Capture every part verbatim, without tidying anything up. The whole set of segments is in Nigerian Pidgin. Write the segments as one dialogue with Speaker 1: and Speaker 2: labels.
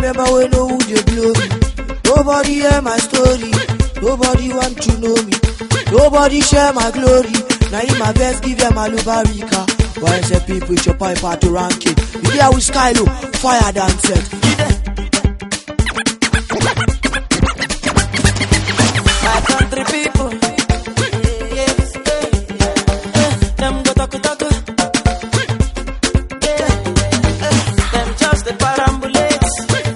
Speaker 1: member we know who they blow me. Nobody hear my story. Nobody want to know me. Nobody share my glory. Now in my best give them a lubarika. Why say people with your pipe to rank it? You hear with Skylo, fire dance set.
Speaker 2: My country people, yes, them go talk talk, yeah, them just the parambulate,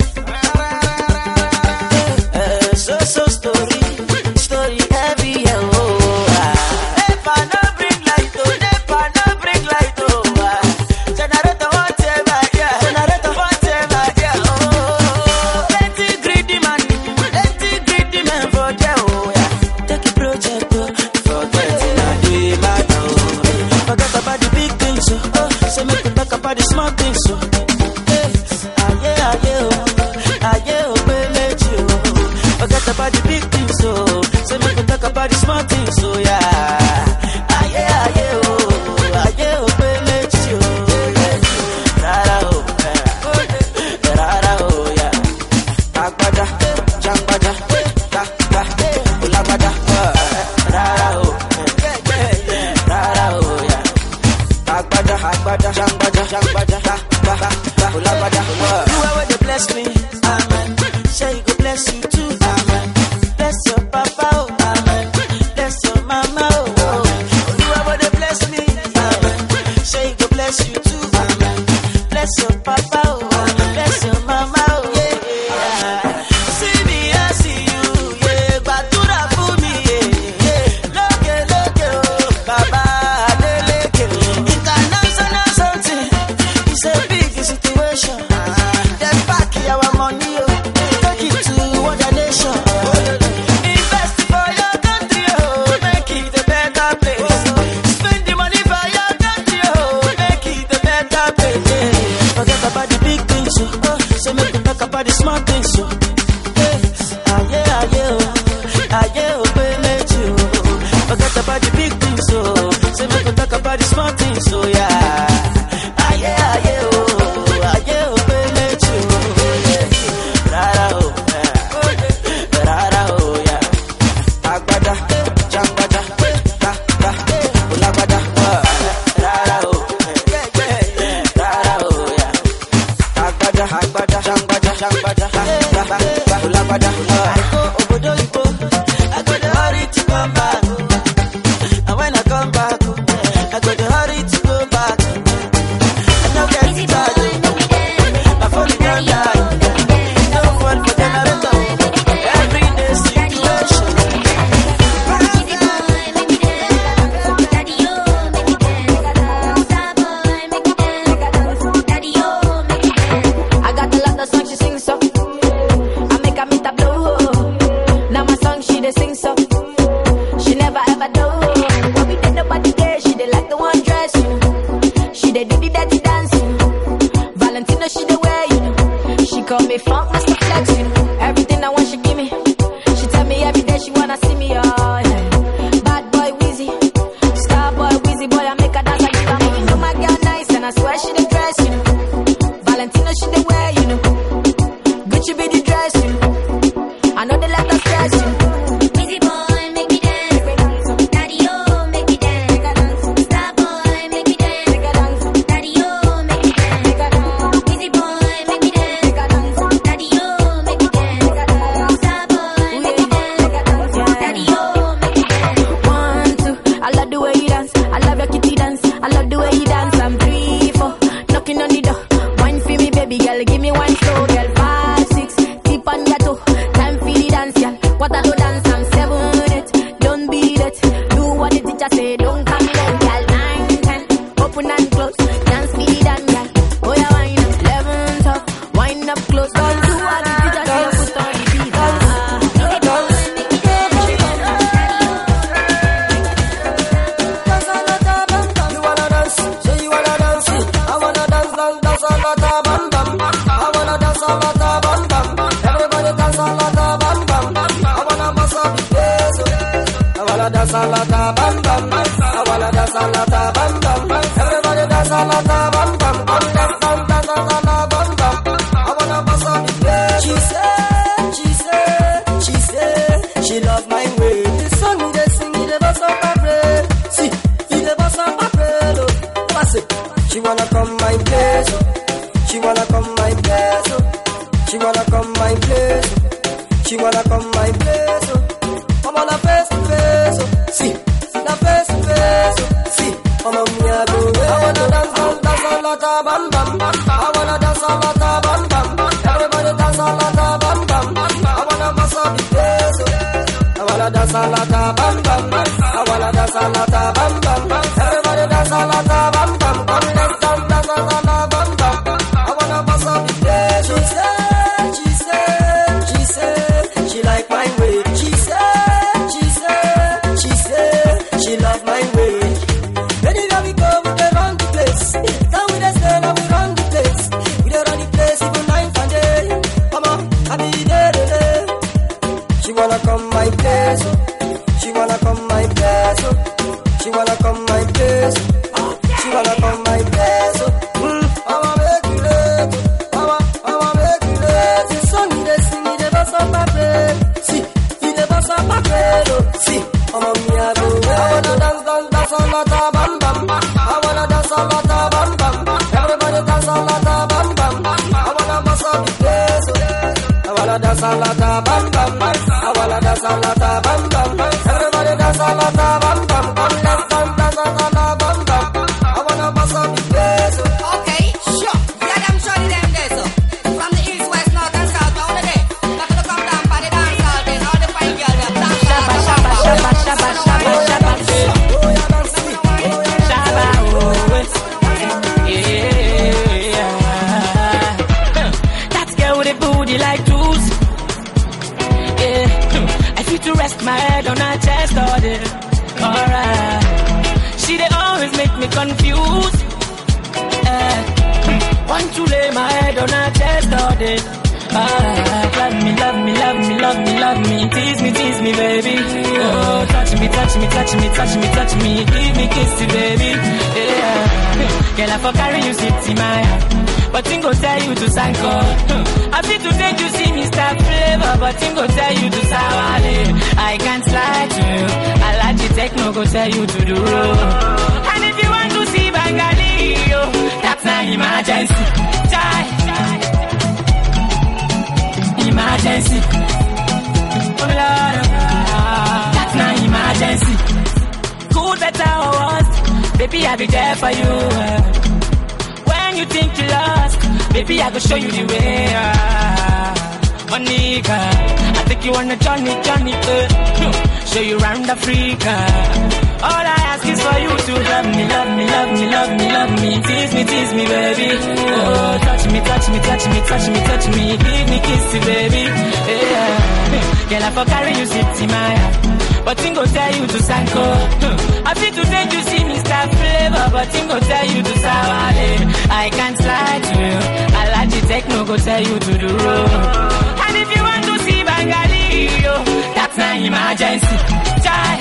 Speaker 2: so so story, story heavy, oh. Nepa no bring light, oh, Nepa no bring light, oh. Generator whatever, yeah, generator whatever, yeah, oh. Plenty greedy man, plenty greedy man for there, oh. Take a project, oh, forget it, I do it back, oh. Forget about the big things, oh, so make you talk about the small things, oh. Hey, ah yeah, ah yeah, oh, ah yeah, oh, baby, you. Forget about the big things, oh, so make you talk about the small things, oh, yeah. Ah yeah, ah yeah, oh, ah yeah, oh, baby, you. Rara, oh, rara, oh, yeah. Agbada, jangbada, da, da, ulagbada, rara, oh, rara, oh, yeah. Agbada, agbada, jangbada, jangbada, da, da, da, ulagbada, you are where they bless me, amen. Say you go bless you too, amen. Bless your papa, oh, amen. Bless your mama, oh, oh. You are where they bless me, amen. Say you go bless you too, amen. Bless your papa, oh, bless your mama, oh, yeah. See me, I see you, yeah. Batura for me, yeah. Loke, loke, oh, Baba, Adeleke. International something, it's a big situation. Then back our money, oh, take it to other nation. Invest for your country, oh, make it a better place. Spend the money for your country, oh, make it a better place. Forget about the big things, oh, so make you talk about the small things, oh. Hey, ah yeah, ah yeah, oh, ah yeah, oh, baby, you. Forget about the big things, oh, so make you talk about the small things, oh, yeah. Ah yeah, ah yeah, oh, ah yeah, oh, baby, you. Rara, oh, rara, oh, yeah. Agbada, jangbada, da, da, ulagbada, rara, oh, rara, oh, yeah. Agbada, agbada, jangbada, jangbada, da, da, ulagbada. I go obodo ibo, I go the hurry to come back, and when I come back, I go the hurry to go back. I no get tired, my phone don't die, no phone for generator, everyday situation. I got a lot of songs she sings so, I make her meet a blow. Now my song she dey sing so, she never ever do. When we did nobody there, she dey like the one dress, you know. She dey do the dirty dance, you know. Valentino she dey wear, you know. She call me funk master flex, you know. Everything I want she give me. She tell me every day she wanna see me, oh yeah. Bad boy Weezy, star boy Weezy boy, I make her dance like this. You know my girl nice and I swear she dey dress, you know. Valentino she dey wear, you know. Gucci be the dress, you know. I know they let us stress, you know.
Speaker 3: Busy boy, make me dance. Daddy, oh, make me dance. Star boy, make me dance. Daddy, oh, make me dance. Busy boy, make me dance. Daddy, oh, make me dance. Star boy, make me dance. Daddy, oh, make me dance.
Speaker 2: One, two, I love the way you dance. I love your kitty dance. I love the way you dance. I'm three, four, knocking on the door. Wine for me, baby girl, give me one slow, girl. Five, six, tip on your toe. Time for the dance, girl. What I do dance, I'm seven, eight. Don't beat it. Do what the teacher say, don't come late, girl. Nine, ten, open and close. Dance for the dance, girl. Oh yeah, wine up. Eleven, twelve, wind up close. Don't do what the teacher say, put on the beat. Ah.
Speaker 1: You wanna dance? Say you wanna dance? I wanna dance, dance, dance all the time, bam bam. I wanna dance all the time, bam bam. Everybody dance all the time, bam bam. I wanna bust up the place. I wanna dance all the time, bam bam. I wanna dance all the time, bam bam. Everybody dance all the time, bam bam. Bam bam, bam, dance all the time, bam bam. I wanna bust up the place. place. Oh. She wanna come my place. Oh. She wanna come my place. Oh. She wanna come my place. Oh. I'm on a face to face. Oh. See, na face to face. Oh. See, I'm on me a go. I wanna dance, dance, dance a lot of bam bam. I wanna dance a lot of bam bam. Everybody dance a lot of bam bam. I wanna bust up the place. Oh. I wanna dance a lot of bam bam. I wanna dance a lot of bam bam. Everybody dance a lot of bam bam. Come let's dance, dance a lot of bam bam. I wanna bust up the place. She said, she said, she said, she like my way. She said, she said, she said, she love my way. Anywhere we go, we dey run the place. Now we dey stay, now we run the place. We dey run the place even night and day. Come on, I be there, there, there. She wanna come my place. Oh. She wanna come my place. Oh. She wanna come my place. Oh. She wanna come my place. Oh. Mm. I'ma make you late. I'ma, I'ma make you late. The song he dey sing, he dey bust up my brain. See, he dey bust up my brain. Oh. See, I'ma me a go. I wanna dance, dance, dance a lot of bam bam. I wanna dance a lot of bam bam. Everybody dance a lot of bam bam. I wanna bust up the place. Oh. I wanna dance a lot of bam bam. I wanna dance a lot of bam bam. Everybody dance a lot of bam bam. Come let's dance, dance a lot of bam bam. I wanna bust up the place.
Speaker 4: Okay, sure. Yeah, them shorty them there, so. From the east, west, north, and south, all the day. Now to come down for the dance all day. All the fine girls, them dance.
Speaker 2: Shabba, shabba, shabba, shabba, shabba, shabba, shabba, oh, yeah. That girl with a booty like juice. Yeah, I feel to rest my head on her chest all day. Alright, she they always make me confused. Uh, want to lay my head on her chest all day. Alright, love me, love me, love me, love me, love me, tease me, tease me, baby. Oh, touch me, touch me, touch me, touch me, touch me, give me kiss, baby. Yeah, girl, I for carry you sit in my heart. But thing go tell you to Sanko. I feel to take you see Mister Flavor, but thing go tell you to Sawale. I can't slide to you. I like the techno go tell you to the road. And if you want to see Bengali, oh, that's not emergency. Chai. Emergency. Oh Lord, that's not emergency. Cool, better or worse, baby I'll be there for you. You think you lost, baby, I go show you the way. Ah, Monica, I think you wanna Johnny, Johnny, uh, show you round Africa. All I ask is for you to love me, love me, love me, love me, love me, tease me, tease me, baby. Oh, touch me, touch me, touch me, touch me, touch me, give me kiss, baby. Yeah, girl, I for carry you sit in my heart. But thing go tell you to Sanko. I feel to take you see Mister Flavor, but thing go tell you to Sawale. I can't slide to you. I like the techno go tell you to the road. And if you want to see Bengali, oh, that's not emergency. Chai.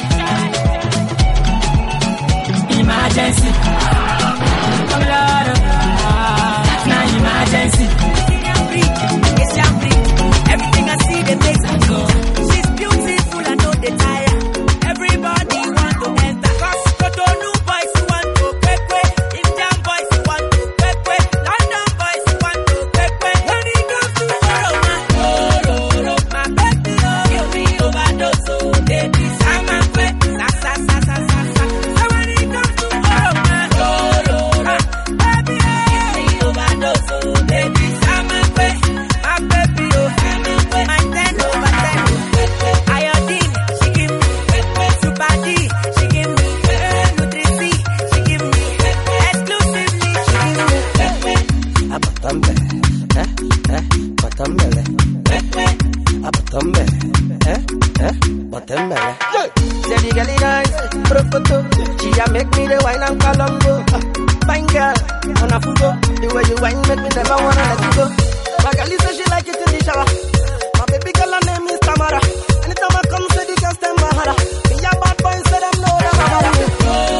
Speaker 2: Emergency. Oh Lord, that's not emergency.
Speaker 5: It's jumping. Everything I see, they make me go. She's beautiful, I know they tire. Everybody want to enter. Cause Cotonou boys want to quick quick. Indian boys want to quick quick. London boys want to quick quick. When it comes to Corona, oh, oh, oh, my baby, oh, give me overdose, oh, baby, I'm a quick, sa, sa, sa, sa, sa, sa. So when it comes to Corona, oh, oh, oh, baby, oh, give me overdose, oh, baby, I'm a quick, my baby, oh, I'm a quick, my ten over ten, iodine, she give me. Super D, she give me Nutri-C, she give me exclusively, she give me
Speaker 1: Abatambe, eh, eh, batambe, eh, abatambe, eh, eh, batambe. Say the girl is nice, prokoto. She a make me the wine and Colombo. Fine girl, on a fugo. The way you wine make me never wanna let you go. My girl say she like it in the shower. My baby girl her name is Tamara. Anytime I come, say the girl stand my harder. Me a bad boy, say them know them about me.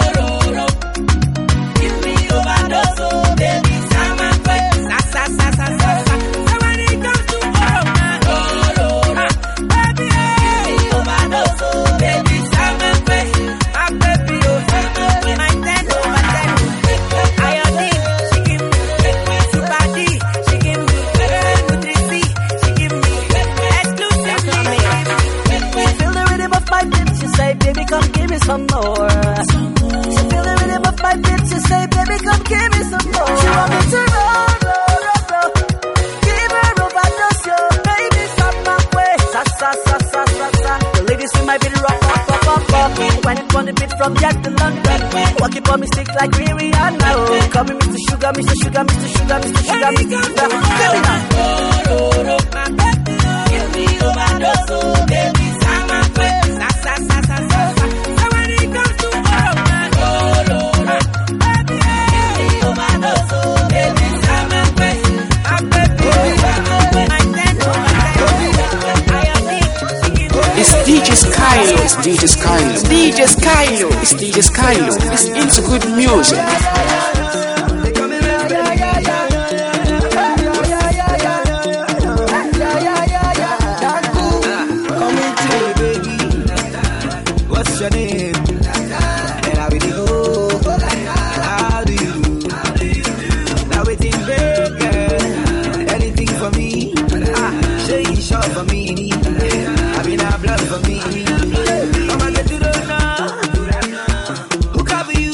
Speaker 5: give me overdose, oh, baby, I'm a quick, sa, sa, sa, sa, sa, sa. So when it comes to Corona, oh, oh, oh, baby, oh, give me overdose, oh, baby, I'm a quick, my baby, oh, my ten over ten. Iodine, she give me from here to London. Walking for me stick like Rihanna. Oh, call me Mister Sugar, Mister Sugar, Mister Sugar, Mister Sugar, Mister Sugar. Tell me now. Oh, oh, oh, my baby, give me overdose, oh, baby, sama kwe, sa sa sa sa sa. So when it comes to romance, oh, oh, oh, baby, give me overdose, oh, baby, sama kwe, my baby, sama kwe, my tender, I am big.
Speaker 6: It's D J Skylo, it's D J Skylo, D J Skylo, it's D J Skylo, it's into good music.
Speaker 7: What's your name? And how will you go? How do you do? Now waiting big, girl. Anything for me? Ah, say you short for me. I mean, I blood for me. I'm gonna get to the now. Who cover you?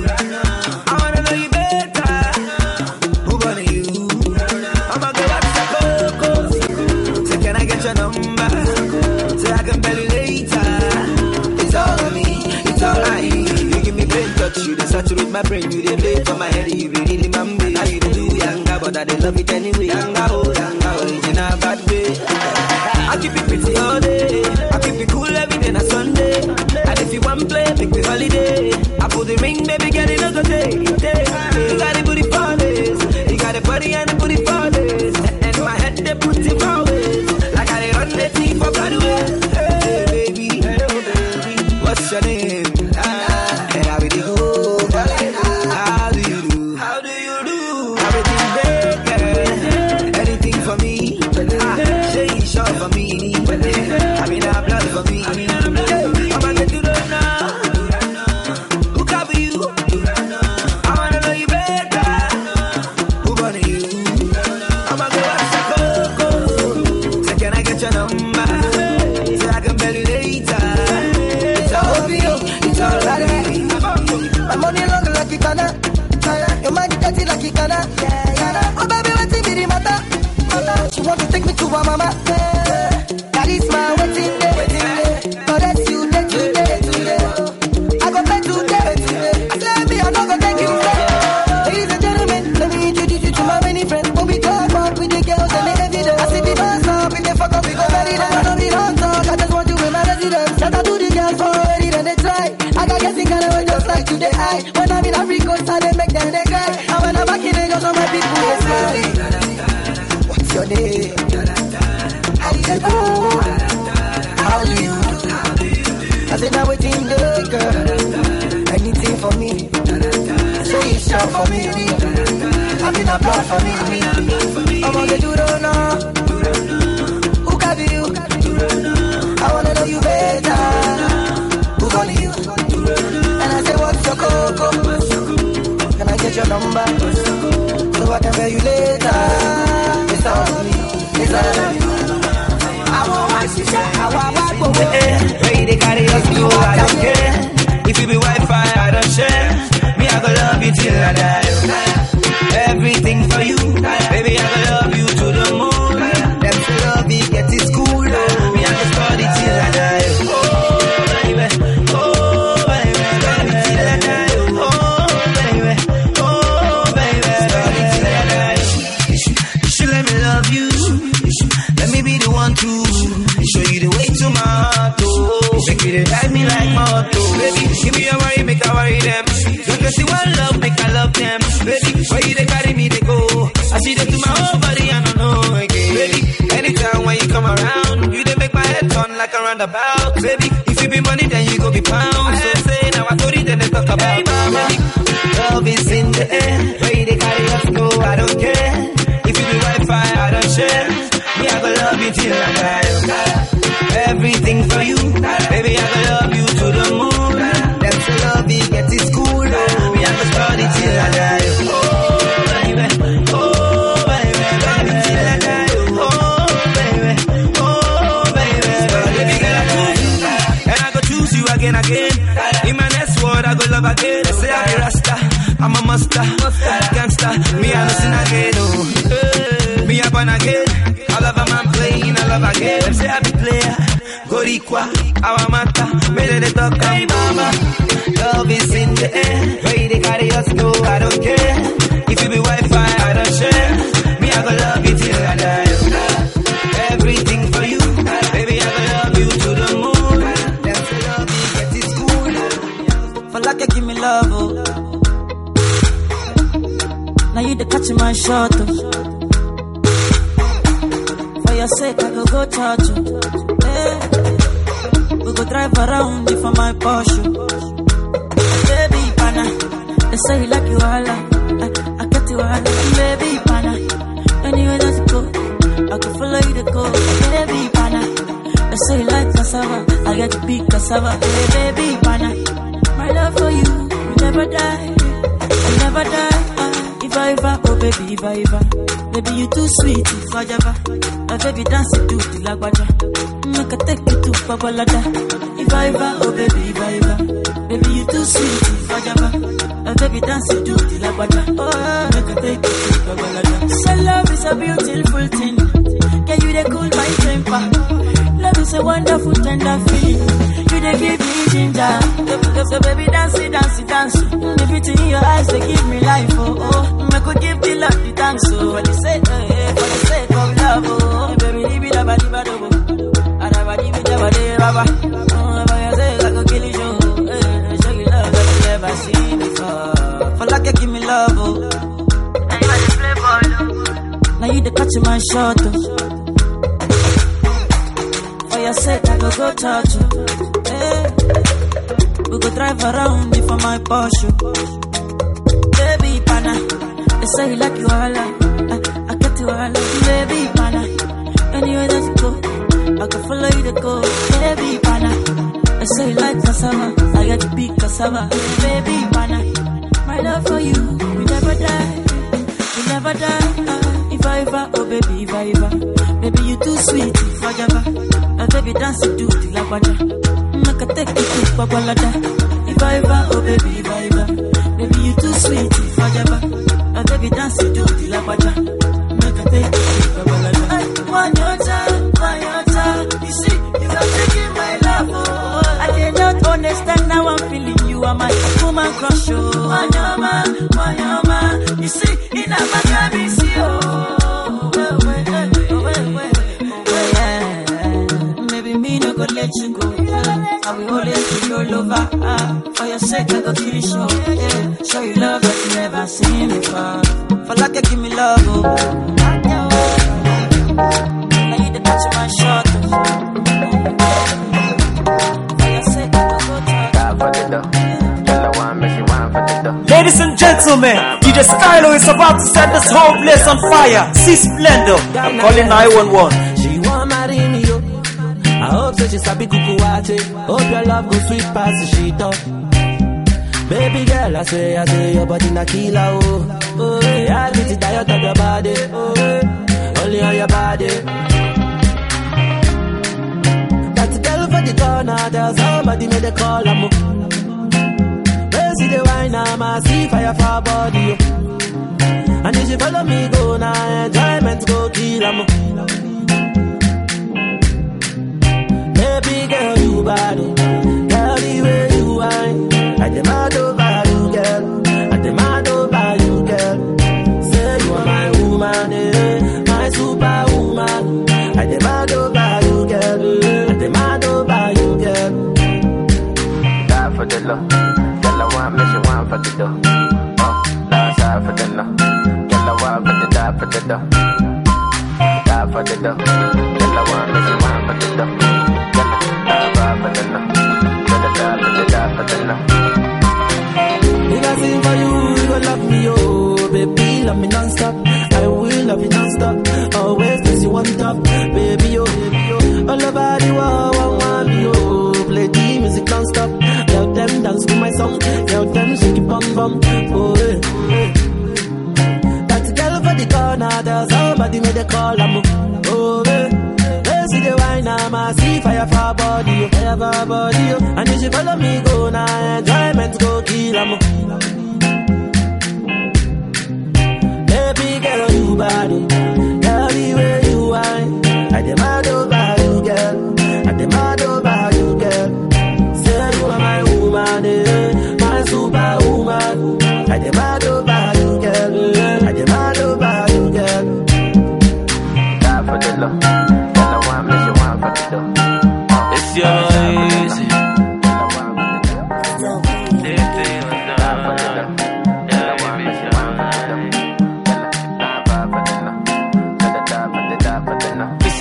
Speaker 7: I wanna know you better. Who gonna you? I'm gonna go back to Coco. Say, can I get your number? Say I can tell you later. It's all on me, it's all I need. You give me brain touch, you dey saturate my brain. You dey play for my head, you be really mambe. Now you dey do yanga, but I dey love it anyway. Yanga, oh, yanga, original bad way. I keep it pretty all day. I keep it cool every day, na Sunday. And if you want play, pick the holiday. I put the ring, baby, get it another day. day. You got the booty for this. You got the body and the booty for this. And my head, they put it always. Like I dey run the team for Broadway. Hey, baby, hey, baby, what's your name? Ah, and how will you go? How do you do? How do you do? Everything big, girl. Anything for me? Ah, say you short for me. I mean, I blood for me. I'm gonna get to the now. Who cover you? I wanna know you better. Who gonna you? I'm gonna go watch the Coco. Say, can I get your number? Say I can tell you later. It's all for you. It's all right.
Speaker 1: My money long like it can. Your mind dirty like it can. Oh baby, what's in the matter? She want to take me to her mama. That is my waiting day. But that's you day today, today. I go back today, today. I say me, I'm not gonna take you today. Ladies and gentlemen, let me introduce you to my many friends. When we talk about with the girls and the evidence. I see the dance up, if they fuck up, we go marry them. I don't be don't talk, I just want you in my residence. Shout out to the girls for already, then they try. I got guessing kind of way just like today. I when I'm in Africa, I they make them they cry. And when I'm back in Lagos, all my people they smile. What's your name? How do you do? How do you do? I said now waiting there, girl. Anything for me? Say it's short for me. I mean applaud for me. I'm gonna do it now. Who cover you? I wanna know you better. Who gonna you? And I say what's your coco? Can I get your number? So I can pay you later. It's all on me. It's all on me. I want my sister. I want my boy.
Speaker 7: Hey, they carry us to I don't care. If you be Wi-Fi, I don't share. Me, I go love you till I die. Everything for you, baby, I go love you to the moon. Them say love me, get it school. Me, I go study till I die. Oh, baby, oh, baby, love me till I die. Oh, baby, oh, baby, study till I die. You should let me love you. Let me be the one to show you the way to my heart. Oh, make you drive me like moto. Baby, give me a worry, make I worry them. Don't you see one love, make I love them. Baby, where you they carry me, they go. I see them to my whole body, I don't know again. Baby, anytime when you come around, you they make my head turn like a roundabout. Baby, if you be money, then you go be pounds. So say now I told you, then they talk about. Hey, mama, love is in the air. Where they carry us go, I don't care. If you be Wi-Fi, I don't share. Me, I go love you till I die. Everything for you, baby, I go love you to the moon. Them say love me, get it school. Me, I go study till I die. Oh, baby, oh, baby, love me till I die. Oh, baby, oh, baby, baby, girl, I choose you, and I go choose you again, again. In my next word, I go love again. They say I be Rasta, I'm a muster, gangster. Me, I no sin again. Oh, me up and again. I love a man playing, I love again. Them say I be player. Go the Boricua, our matter, made the talk, hey mama. Love is in the air, where they carry us go, I don't care. If you be Wi-Fi, I don't share. Me, I go love you till I die. Everything for you, baby, I go love you to the moon. Them say love me, get it cool.
Speaker 5: For like you give me love, oh. Now you the catch my shot, oh. For your sake, I go go touch you. Hey. We go drive around you for my Porsche. Baby, pana, they say you like you all. I, I get you all. Baby, pana, anywhere that you go, I can follow you to go. Baby, pana, they say you like cassava. I get to be cassava. Hey, baby, pana, my love for you will never die. Will never die. Uh, if I ever, oh baby, if I ever, baby you too sweet, if I ever. My baby dance it to the lagwaja. Make a take you to Babalada. If I ever, oh baby, if I ever, baby you too sweet, if I ever. My baby dance it to the lagwaja. Oh, make a take you to Babalada. So love is a beautiful thing. Can you they cool my temper? Love is a wonderful tender feeling. You they give me ginger. So baby dance it, dance it, dance it. The beauty in your eyes they give me life. Oh oh, make could give the love the thanks. So what you say, eh, for the sake of love. Oh. Give me love, oh. Now you the catch my shot, oh. For your sake, I go go touch you. Hey. We go drive around you for my Porsche. Baby, pana, they say you like you all. I, I get you all. Baby, pana, anywhere that you go, I can follow you to go. Baby, pana, they say you like cassava. I get to be cassava. Baby, pana, my love for you will never die, will never die. Uh, if I ever, oh baby, if I ever, baby you too sweet, if I ever, my baby dance it to the lagwaja. Make a take you to Babalada. If I ever, oh baby, if I ever, baby you too sweet, if I ever, my baby dance it to the lagwaja. Make a take you to Babalada. One your time, one your time. You see, you are taking my love. Oh, I cannot understand how I'm feeling. You are my woman crush, oh. Wanyama, wanyama. You see, in a Maccabi, see, oh. Well, well, well, well, well, well, yeah. Maybe me no go let you go. I will always be your lover. Ah, for your sake, I go kill you, show. Yeah. Show you love that you never seen before. For like you give me love, oh. Now you the catch my shot. For your sake, I go go touch.
Speaker 8: Ladies and gentlemen, D J Skylo is about to set this whole place on fire. See Splendor, I'm calling nine one one.
Speaker 9: She want marry me, yo. I hope so she sabi kukuwate. Hope your love go sweet past the sheet up. Baby girl, I say, I say, your body na killer, oh. Oh, yeah, I get it tired of your body. Oh, yeah. Only on your body. That girl for the corner, tell somebody make the call, I'm see the wine, I'ma see fire for her body. And if you follow me, go now, enjoyment go kill 'em. Baby girl, you bad, girl, the way you whine, I demand over you, girl, I demand over you, girl. Say you are my woman, eh, my superwoman. I demand over you, girl, I demand over you, girl. Die for the love. Mission one for the dough. Oh, last side for the love. Get the one for the die for the dough. Die for the dough. Get the one, mission one for the dough. Get the die for the love. Get the die for the die for the love. If I sing for you, you gon' love me, oh baby, love me non-stop. I will love you non-stop. Always place you on top, baby, oh baby, oh. All about you, oh, I want you, oh. Play the music non-stop. Tell them dance to my song. Tell them shake it bum bum. Oh, eh, eh. That girl for the corner, tell somebody make the call. I'm oh, eh. They see the wine, I'ma see fire for her body, oh. Fire for her body, oh. And if you follow me, go now, enjoyment go kill 'em. Baby girl, you bad, girl, the way you whine, I demand over you, girl, I demand over.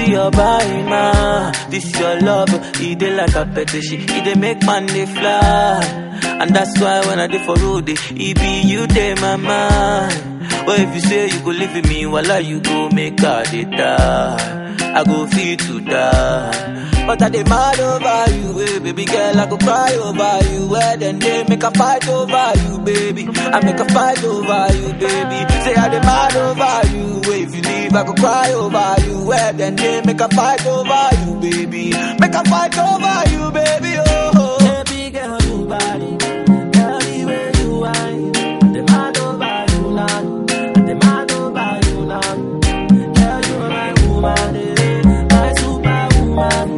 Speaker 9: your body, ma. This your love, it dey like a petition. It dey make man dey fly. And that's why when I dey for road, it be you dey my mind. But if you say you go live with me, voila, you go make her dey die. I go feel to die. But I dey mad over you, eh, baby girl. I go cry over you. Where then they make a fight over you, baby. I make a fight over you, baby. Say I dey mad over you. Eh, if you leave, I go cry over you. Where then they make a fight over you, baby. Make a fight over you, baby. Oh, oh.
Speaker 5: Baby girl, you body. Girl, the way you whine. They mad over you now. They mad over you now. Girl, you are my woman, eh. My superwoman.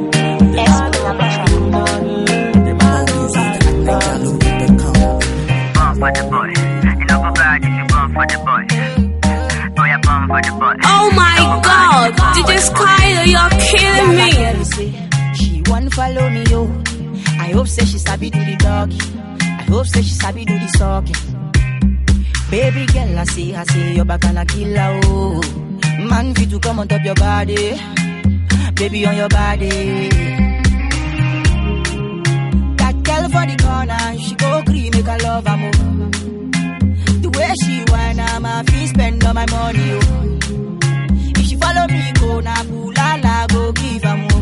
Speaker 10: Oh my God, D J Skyler, you're killing me.
Speaker 11: She wanna follow me, yo. I hope say she sabi do the doggy. I hope say she sabi do the sucking. Baby girl, I say, I say, you're back gonna kill her, oh. Man, fit to come on top your body. Baby on your body. That girl for the corner, she go cream, make her love her more. The way she whine, I'm a fee spend all my money, oh. If she follow me, go na pulala, go give her more.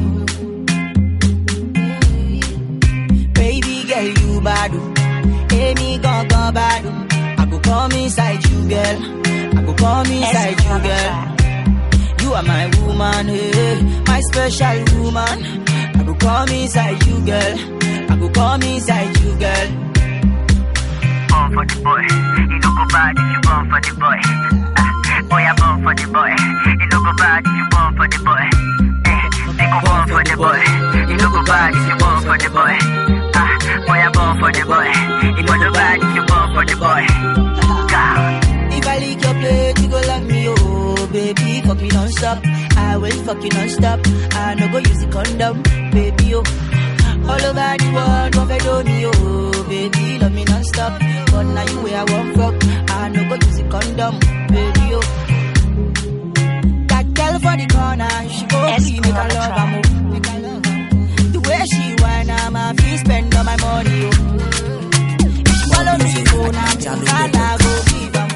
Speaker 11: Baby girl, you badu. Hey, me gon' go badu. I go come inside you, girl. I go come inside you, girl. You are my woman, hey, my special woman. I go come inside you, girl. I go come inside you, girl.
Speaker 12: Born for the boy, you no go bad if you born for the boy. Ah, boy, I born for the boy. You no go bad if you born for the boy. Eh, they go born for the boy. You no go bad if you born for the boy. Ah, boy, I born for the boy. You no go bad if you born for the boy. God.
Speaker 11: If I lick your plate, you go love me, oh baby, fuck me non-stop. I will fuck you non-stop. I no go use the condom, baby, oh. All over the world, don't fed me, oh baby, love me non-stop. But now you where I want fuck, I no go use the condom, baby, oh. That girl for the corner, she go see make her love her more. The way she whine, I'm a fee spend all my money, oh. If she follow me, go now, I go give her more.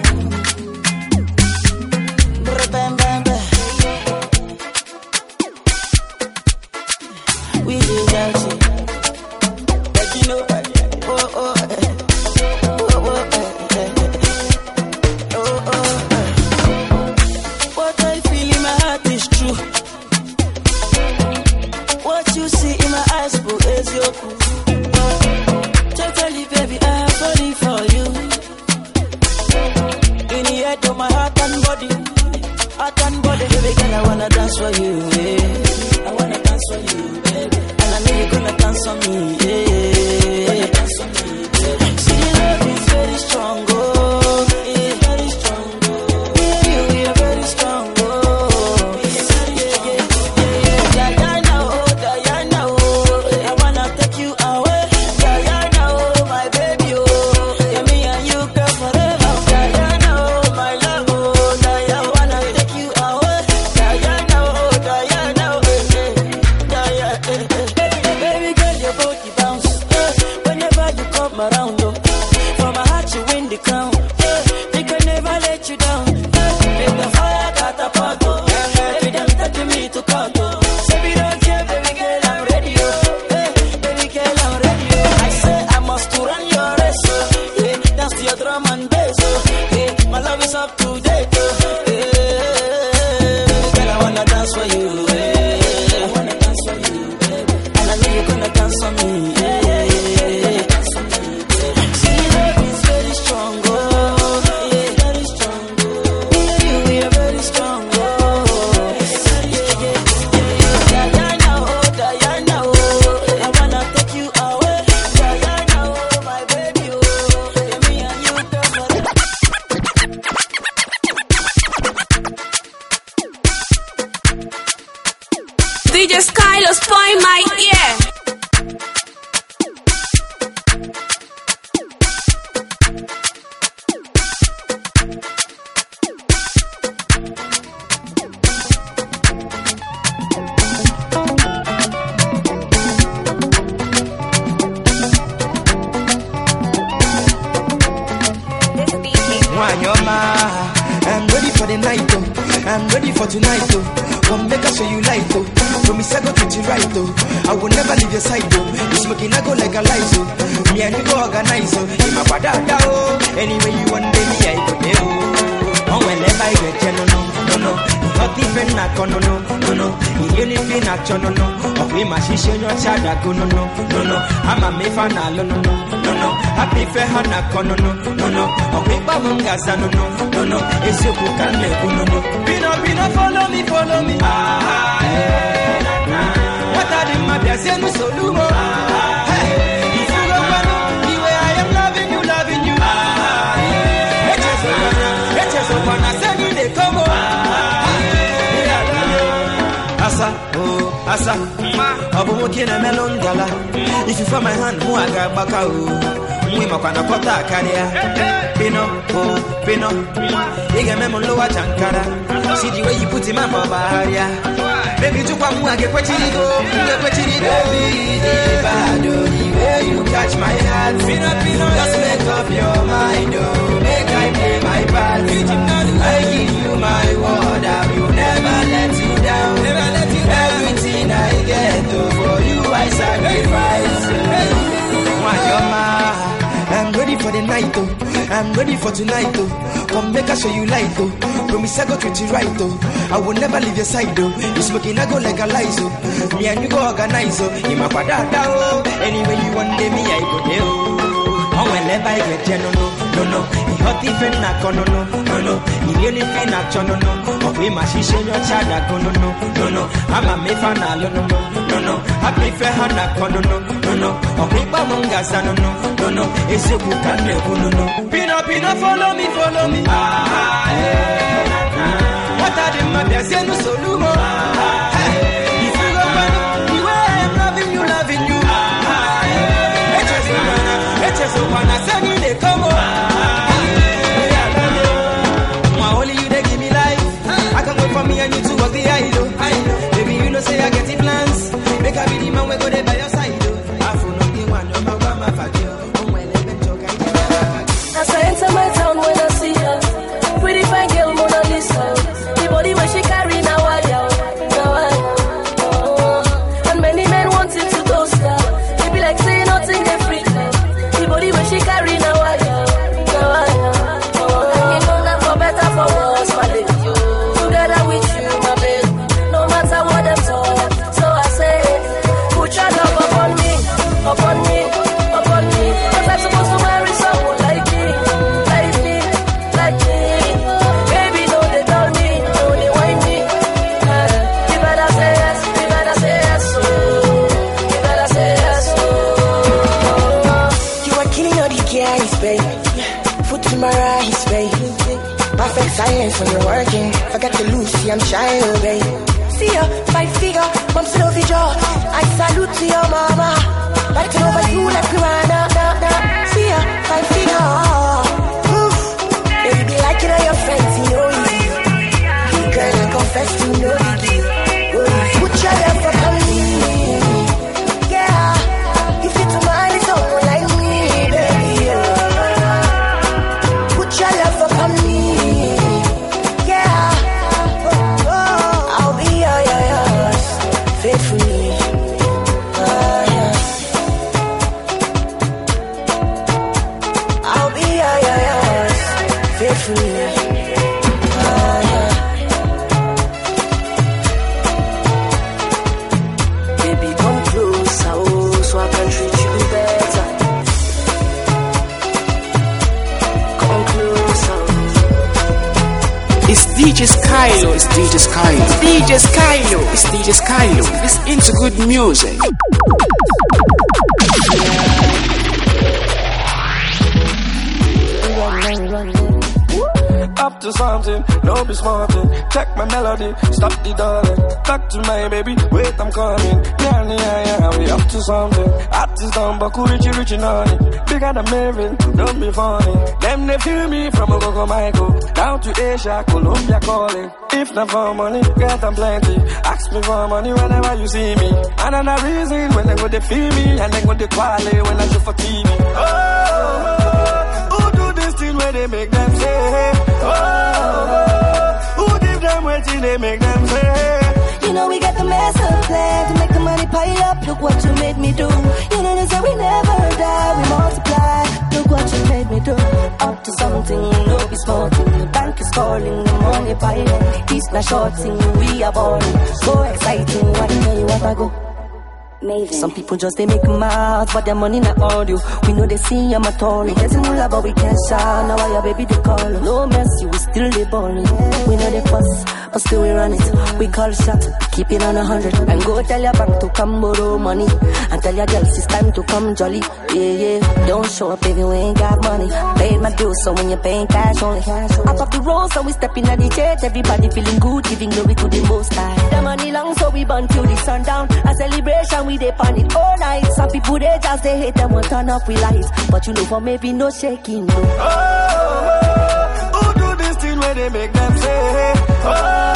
Speaker 11: Bam, bam, bam. We did that shit. Like you know, oh, oh, oh, oh, oh, oh, oh. What I feel in my heart is true. What you see in my eyes, boo, is your proof. Totally, baby, I'm falling for you. In the head of my heart and body. Heart and body, baby girl, I wanna dance for you, yeah. I wanna dance for you, baby. And I know you're gonna dance on me, yeah. Dance on me, baby. See, the love is very strong, oh, yeah, very strong, oh. Baby, we are very strong, oh, yeah, yeah, yeah, yeah. Diana, oh, Diana, oh, I wanna take you away. Diana, oh, my baby, oh, yeah, me and you, girl, forever. Diana, oh, my love, oh, Diana, I wanna take you away. Diana, oh, Diana, oh, eh, eh, Diana, eh, eh. Baby girl, your body bounce, eh, whenever you come around, oh. For my heart, you win the crown, eh, they can never let you down, eh. Make the fire catapult, oh. Baby, them touching me to cut, oh. Say we don't care, baby girl, I'm ready, oh. Eh, baby girl, I'm ready, oh. I say I must to run your race, oh. Yeah, dance to your drum and bass, oh. Yeah, my love is up to date, oh. Yeah, baby girl, I wanna dance for you, eh. I wanna dance for you, baby. And I know you're gonna dance for me, yeah, yeah, yeah. Dance for me, baby. See, love is very strong, oh. Yeah, very strong, oh. Baby, we are very strong, oh. Yeah, yeah, yeah, yeah. Diana, oh, Diana, oh, I wanna take you away. Diana, oh, my baby, oh, yeah, me and you, girl, forever.
Speaker 10: D J Skyler, spoil my ear.
Speaker 7: I'm ready for tonight, though. Come make us show you light, though. Promise I go treat you right, though. I will never leave your side, though. You smoking, I go like a light, so me and you go organize, so in my bada, oh. Anyway, you want baby, I go there, oh. Whenever I get no, no, no, no. Not even not no, no, no, no. You need to not no, no. Okay, my sister, your child, go no, no, no, no. I'm a me fan, no, no, no, no. Happy fair, Hana, no, no, no, no. Okay, Bamungaza, no, no, no, no. It's you who can make no, no. Pino, Pino, follow me, follow me. Ah, eh, nah. What are the matters? You know, so lumo. Hey, if you go on, the way I am loving you, loving you. Ah, eh, it's just a it's just a one. I said you they come on. Asa, oh, asa, Abu Mokina melon gala. If you find my hand, Muaga Bakao. We makwana kota karia. Pino, oh, Pino. Iga memo lowa chankara. See the way you put him on Baharia. Baby, to come and get what you go. Get what you go. Baby, the way you catch my hand. Pino, Pino, just make up your mind. Oh, make I play my part. I give you my word. I will never let you down. Never let you down. Everything I get, oh, for you I sacrifice. Want your mind. I'm ready for the night, though. I'm ready for tonight, though. Come make us show you light, though. Promise I go treat you right, though. I will never leave your side, though. You smoking, I go like a light, so me and you go organize, so in my padada, oh. Anyway you want me, I go there, oh. Oh, whenever I get there, no, no, no, no. He hot even knock on, no, no, no, no. He really feel knock on, no, no. Okay, my sister, your child, I go, no, no, no, no. I'm a me fan, no, no, no, no, no. Happy fair, knock on, no, no, no, no. Okay, Bamungaza, no, no, no, no. It's you who can make no, no. Pino, Pino, follow me, follow me. Ah, hey, nah. What are the matters? You know, so lumo. Ah, hey, if you go back, the way I'm loving you, loving you. Ah, hey, it's just one, it's just one. I said you they come on. Ah, hey, I love you. My only you they give me life. I can wait for me and you to walk the aisle. I know, baby, you know say I get the plans. Make a be the man we go there by your side. I feel no the one number one, my fuck you.
Speaker 13: As I enter my town when I see her, pretty fine girl Mona Lisa. The body when she carry now I am, now I am. Oh. And many men wanting to toast her. They be like say nothing they freak her. The body when she carry now I am, now I am. Oh. You know that for better for worse, my lady. Together with you, my babe. No matter what them talk, so I say, put your love upon me, upon me, upon me. 'Cause I'm supposed to marry someone like me. My eyes, babe. Perfect silence when you're working. Forget to lose, see I'm shy, oh, babe. See ya, five figure, mom still over jaw. I salute to your mama. Back to over you like piranha, nah, nah. See ya, five figure. Oof. Baby, be like it on your friends, you know easy. Girl, I confess to know the put your love up on me. Yeah, if it's mine, it's someone like me, baby. Yeah. Your love upon me, yeah. Oh, oh. I'll be your, your, yours, faithfully. Oh, yeah. I'll be your, your, yours, faithfully. Oh, yeah. Baby, come closer, oh, so I can treat you better.
Speaker 6: It's D J Skylo, it's D J Skylo, it's D J Skylo, it's D J Skylo. It's into good music.
Speaker 14: Up to something, no be smarting. Check my melody, stop the darling. Talk to my baby, wait I'm coming. Yeah, yeah, yeah, we up to something. Artist down, but richy, richy, naughty. Bigger than Marvin, don't be funny. Them they feel me from Ogogo Michael down to Asia, Colombia calling. If not for money, get them plenty. Ask me for money whenever you see me. Another reason when they go they feel me and they go they quality when I show for T V. Oh, who do this thing where they make them say? Oh, who give them where waiting, they make them say.
Speaker 13: You know we got the master plan to make the money pile up. Look what you made me do. You know they say we never die, we multiply. Look what you made me do. Up to something, no be small thing. The bank is calling, the money piling. This not short thing, we are balling. So exciting, what tell you what I go. Maven. Some people just they make mouth, but their money not on you. We know they see I'm a Tory. There's a mula, but we can't shout. Now why your baby they call? No mercy, we still they balling. We know they fuss, but still we run it. We call shot, keep it on a hundred. And go tell your bank to come borrow money. And tell your girls it's time to come jolly. Yeah, yeah. Don't show up if you ain't got money. Paid my dues, so when you're paying cash only. Up of the road, so we stepping at the church. Everybody feeling good, giving glory to the most high. The money long, so we burn till the sundown. A celebration, we they pan it all night. Some people they just they hate them, won't turn up with lights. But you know for maybe no shaking, no.
Speaker 14: Oh, oh, oh, who do this thing where they make them say? Oh,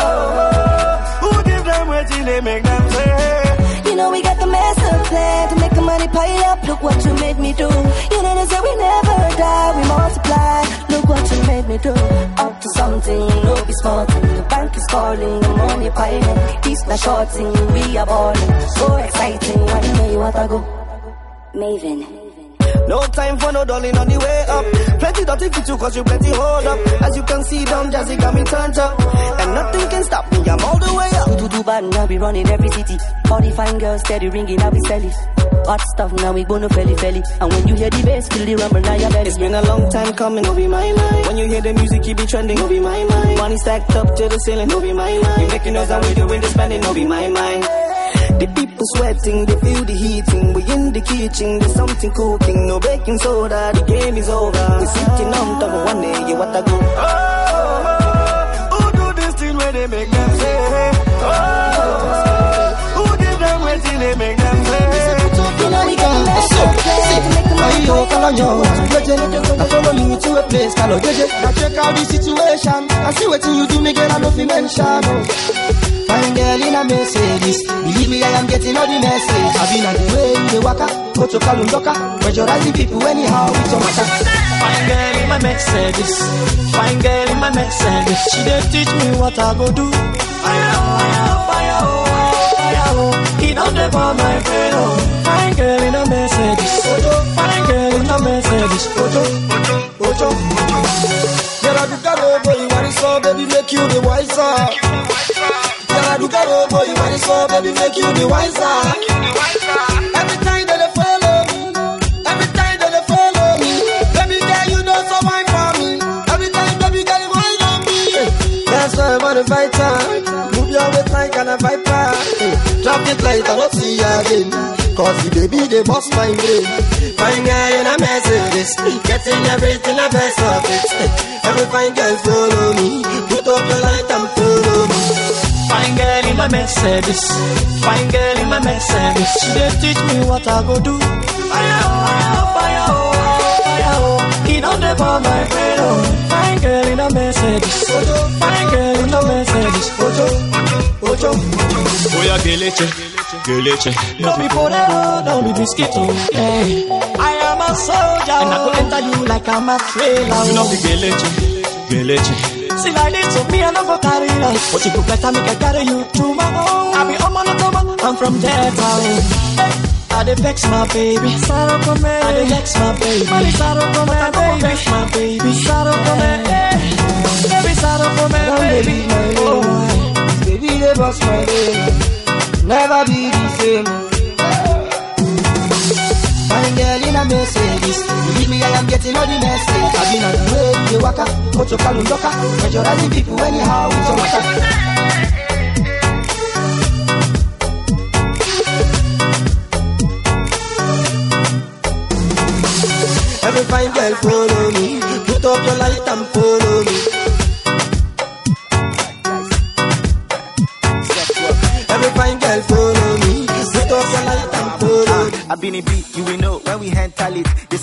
Speaker 14: oh, who give them waiting, they make them say.
Speaker 13: You know we got the master plan to make the money pile up. Look what you made me do. You know they say we never die, we multiply. Look what you made me do. Up to something, no be small thing. The bank is calling, the money piling. This not short thing, we are balling. So exciting, I tell you what I go. Maven.
Speaker 7: No time for no darling on the way up. Plenty dirty fit you cause you plenty hold up. As you can see, Don Jazzy got me turned up. And nothing can stop me, I'm all the way up.
Speaker 13: Do do do bad, now we running every city. All the fine girls steady ringing, now we sell it. Hot stuff, now we gonna felly felly. And when you hear the bass, feel the rumble, now you're belly.
Speaker 7: It's been a long time coming, no be my mind. When you hear the music, you be trending, no be my mind. Money stacked up to the ceiling, no be my mind. You making noise and we doing the spending, no be my mind. The people sweating, they feel the heating. We in the kitchen, there's something cooking. No baking soda, the game is over. We sitting on top of one day, you what I go.
Speaker 14: Oh, oh, oh, who do this thing where they make them say? Oh, oh, who give them waiting, they make them say.
Speaker 7: I follow you to a place, Kalo Jeje. I check out the situation. I see what you do, me get a nothing mention. Fine girl in a Mercedes. Believe me, I am getting all the message. I've been at the way in the waka. Go to Kalundoka. Pressurizing people anyhow with your matter.
Speaker 9: Fine girl in my Mercedes. Fine girl in my Mercedes. She dey teach me what I go do. Fire, fire, fire, fire. He don't ever my brain. Fine girl in a Mercedes. Fine girl in a Mercedes. Ojo, ojo, ojo.
Speaker 7: Get out the car, boy, you want it so, baby, make you the wiser. You got oh boy, you want it so, baby, make you the wiser. Every time that they follow me, every time that they follow me, baby girl, you know so wine for me. Every time, baby girl, you wine on me. That's why I wanna fight time. Move your waist like an a viper. Drop it like I don't see you again. Cause the baby, they bust my brain. Fine girl in a Mercedes, getting everything the best of it. Every fine girl follow me, put up your light and follow me.
Speaker 9: Fine girl in my Mercedes. Fine girl in my Mercedes. She dey teach me what I go do. Fire, fire, fire, fire. He don't ever my brain. Oh. Fine girl in a Mercedes. Fine girl in a Mercedes. Ojo, ojo, ojo.
Speaker 15: Oh yeah, geleche, geleche.
Speaker 9: No be porero, no be biscuito. Hey, I am a soldier and I go enter you like I'm a trailer.
Speaker 15: No be geleche, geleche.
Speaker 9: See like this, so me I no go carry on. But you go better me can carry you to my home. I be on Manitoba, I'm from that town. I dey vex my baby, sorrow for me. I dey vex my baby, money sorrow for me, baby. Vex my baby, sorrow for me, baby sorrow for me, baby.
Speaker 7: Oh, baby they bust my baby, never be the same. Fine girl in a Mercedes. Believe me, I am getting all the message. I've been on the way in the waka. Go to Kalundoka. Pressurizing people anyhow with your matter. Every fine girl follow me. Put up your light and follow me. Every fine girl follow me. Put up your light and follow me.
Speaker 16: I been a beat, you will know when we hand tally. They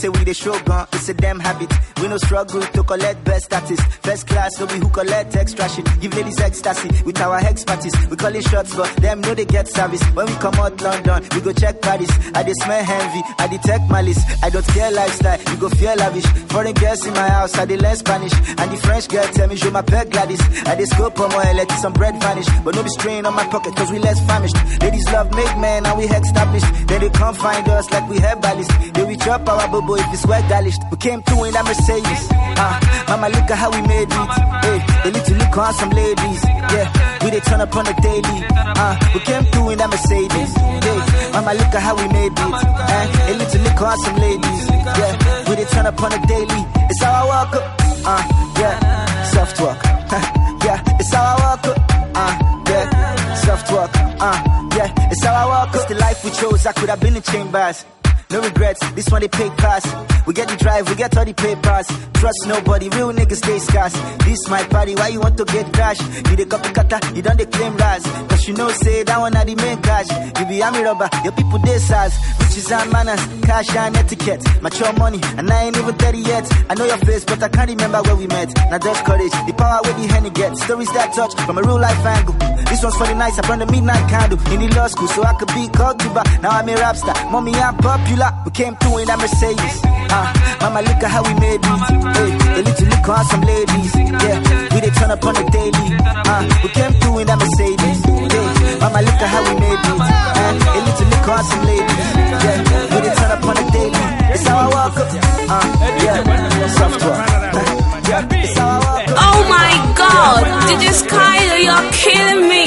Speaker 16: say we the show gun, it's a damn habit. We no struggle to collect best status. First class, so we who collect extra shit. Give ladies ecstasy with our hex parties. We call it shots, but them know they get service. When we come out London, we go check Paris. I dey smell envy, I detect malice. I don't care lifestyle, you go feel lavish. Foreign girls in my house, I dey learn Spanish. And the French girl tell me, show my pet Gladys. I dey scope on my let some bread vanish. But no be strain on my pocket, cause we less famished. Ladies love make men, and we established. Then they come find us like we have ballast. Then we chop our bobo if it's well galished. We came through in that Mercedes. Ah, uh, mama, look at how we made it. Hey, they need to look on some ladies. Yeah, we they turn up on the daily. Ah, uh, we came through in that Mercedes. Hey, mama, look at how we made it. Eh, they need to look on some ladies. Yeah, we they turn up on the daily. It's how I walk up. Ah, uh, yeah, soft walk. Yeah, it's how I walk up. Ah, uh, yeah, soft walk. Ah, uh, yeah, it's how I walk up. It's the life we chose. I could have been in chambers. No regrets, this one they pay class. We get the drive, we get all the papers. Trust nobody, real niggas stay scarce. This my party, why you want to get cash? You the copy cutter, you don't they claim rise. Cause you know say that one are the main cash. You be army rubber, your people they size. Riches and manners, cash and etiquette. Mature money, and I ain't even thirty yet. I know your face, but I can't remember where we met. Now just courage, the power where the henny gets. Stories that touch from a real life angle. This one's for the nights, I burn the midnight candle. In the law school, so I could be called to bar. Now I'm a rap star, mommy I'm popular. We came through in that Mercedes. Ah, uh, mama, look at how we made it. Hey, they need to look on some ladies. Yeah, we they turn up on the daily. Ah, uh, we came through in that Mercedes. Hey, mama, look at how we made it. And they need to look on some ladies. Yeah, we they turn up on the daily. It's how I walk up. Ah, uh, yeah, soft walk. Yeah, it's how I walk up.
Speaker 10: Oh my God, D J Skyler, you're killing me.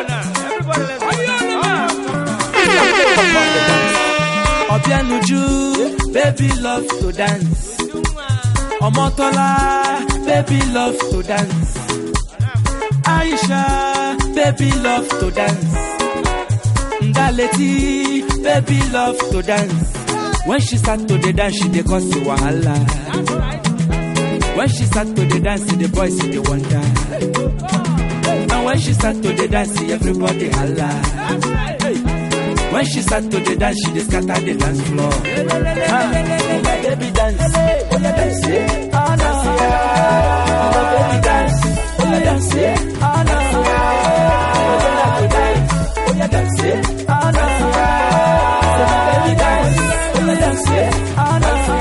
Speaker 9: Obianuju, baby love to dance. Omotola, baby love to dance. Aisha, baby love to dance. Ndaleti, baby love to dance. When she start to the dance, she dey cause you wahala. When she start to the dance, the boys they wonder. And when she start to the dance, everybody holla. When she start to the dance, she dey scatter the dance floor. Ah, baby dance, oh yeah dance, oh no, oh baby dance, oh yeah dance, oh no, oh yeah dance, oh no, baby dance, oh yeah dance, oh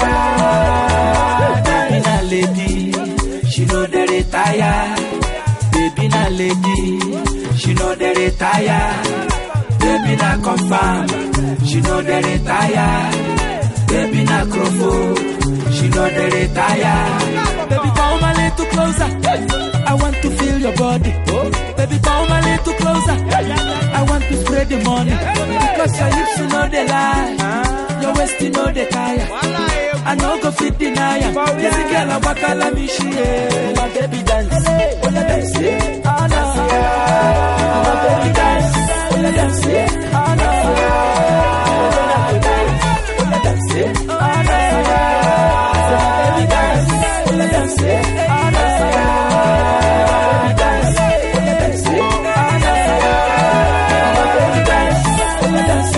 Speaker 9: no. Baby na lady, she know they retire. Baby na lady, she know they retire. Baby na confirm, she know they retire. Baby na crofo, she know they retire. Baby come a little closer, I want to feel your body. Baby come a little closer, I want to spread the money. Because your hips you know they lie, your waist you know they tire. I know go fit deny ya. This girl a wakala me she, my baby dance, oh yeah dance, oh no, my baby dance. Oh, dance, oh no, oh dance, oh no, so baby dance, oh dance, oh no, baby dance, oh dance, oh no, baby dance, oh dance,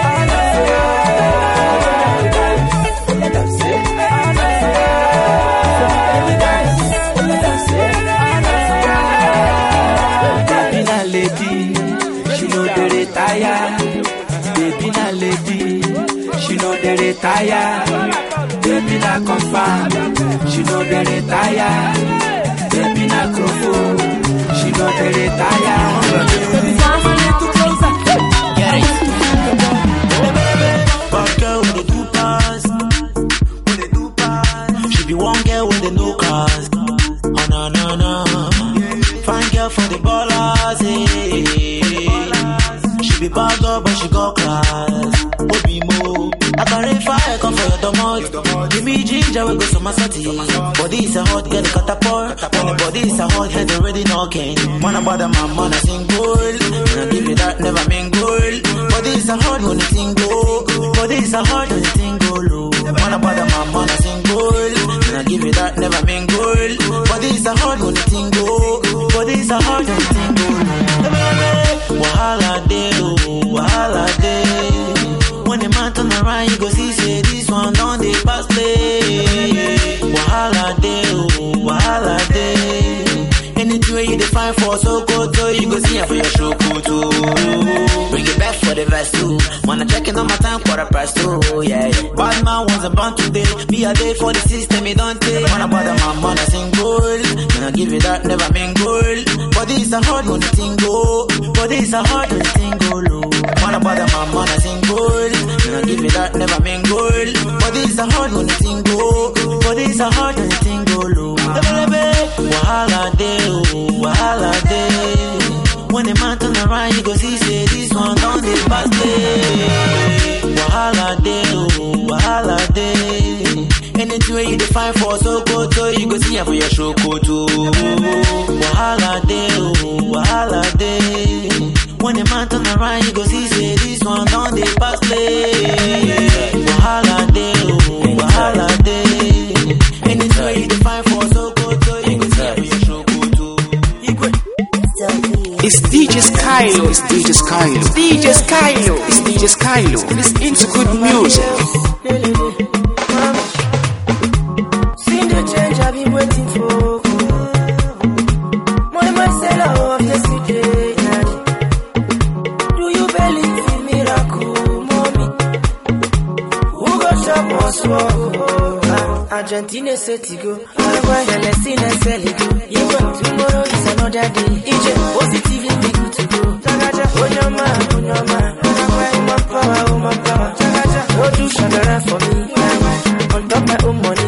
Speaker 9: oh no, dance, oh no, so baby dance, oh dance, oh no, baby na lady. She know they retire, baby na lady. She know they retire, baby na confirm. She know they retire, baby na crofo. She know they retire. Baby, come a little closer. Get it,
Speaker 11: bad girl with the two pass, with the two pass. She be one girl with the no cars. Oh no no no, fine girl for the ballers. Hey. Be bad girl, but she got class. Obi mo, I carry fire, come for your domot. Give me ginger, we go to my city. Body is a hot, get the catapult. When the body is a hot, head already knocking. Man about the man, man, I sing gold. When I give you that, never mean gold. Body is a hot, when it sing gold. Body is a hot, when it sing gold. Man about the man, man, I sing gold. When I give you that, never mean gold. Body is a hot, when it sing gold. Body is a hot, when it sing gold. Wahala day, wahala day. When the man turn around, you go see, say this one on the past play. show too. Bring it back for the verse too. Wanna check in on my time, quarter past two, yeah. Bad man wasn't born today. Be a day for the system, it don't take. Wanna bother my man, I sing gold. When I give you that, never mean gold. But this is a hard one, the thing go. But this is a hard one, the thing go low. Wanna bother my man, I sing gold. When I give you that, never mean gold. But this is a hard one, the thing go. But this is a hard one, the thing go low. Wahala day, oh, wahala day. When the man turn around, you go see, say, this one down the past day. Wahala day, oh, wahala day. Anything where you define for so good, so you go see her for your show too. Wahala day, oh, wahala day. When the man turn around, you go see, say, this one down the past day. Wahala day, oh, wahala day. Anything where you define for so good, so you go see her for your show too.
Speaker 6: It's D J Skylo, it's D J Skylo, it's D J Skylo, it's D J Skylo. Listen into good music.
Speaker 13: Seen the change I've been waiting for. Money myself of yesterday. Do you believe in miracle, mommy? Who got shop or swap? Argentina said to go. Celestina said to go. Tomorrow is another day. Egypt positively be good to go. Onyama, onyama, woman power, woman power. No do shagara for me. On top my own money.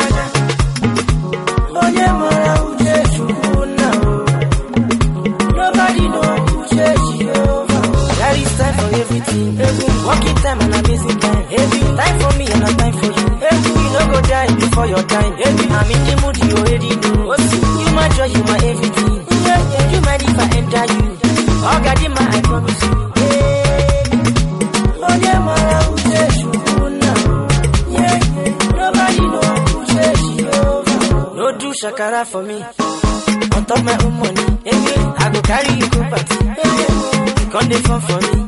Speaker 13: Onyama, uje shukuna. Nobody know uje shiova. There is time for everything. Working time and amazing time. Time for me and not time for you. You no go die before your time. I'm in the mood, you already know. You my joy, you my everything. You mind if I enter you? Oh God, you my, I promise you. Oh yeah, my uje shukuna. Yeah, nobody know uje shiova. No do shakara for me. On top my own money. I go carry you go party. You can't dey fun for me.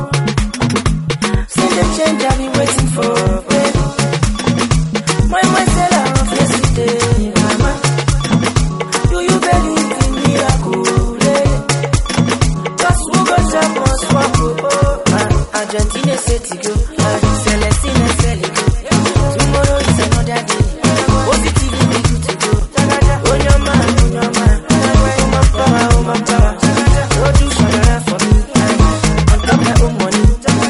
Speaker 13: See the change I've been waiting for. My myself of yesterday, mama. Do you believe in miracle? Cause who got shop on swap? Oh, Argentina said to go. Celestina said to go. Tomorrow is another day. Positively be good to go. On your man, on your man. Woman power, woman power. No do shagara for me. On top my own money.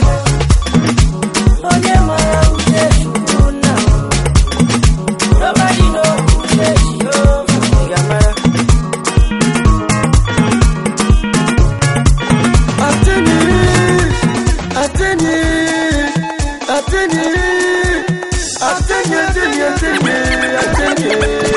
Speaker 13: On your man, who says you do now? Nobody know who says you over. Atene, Atene, Atene, Atene, Atene, Atene,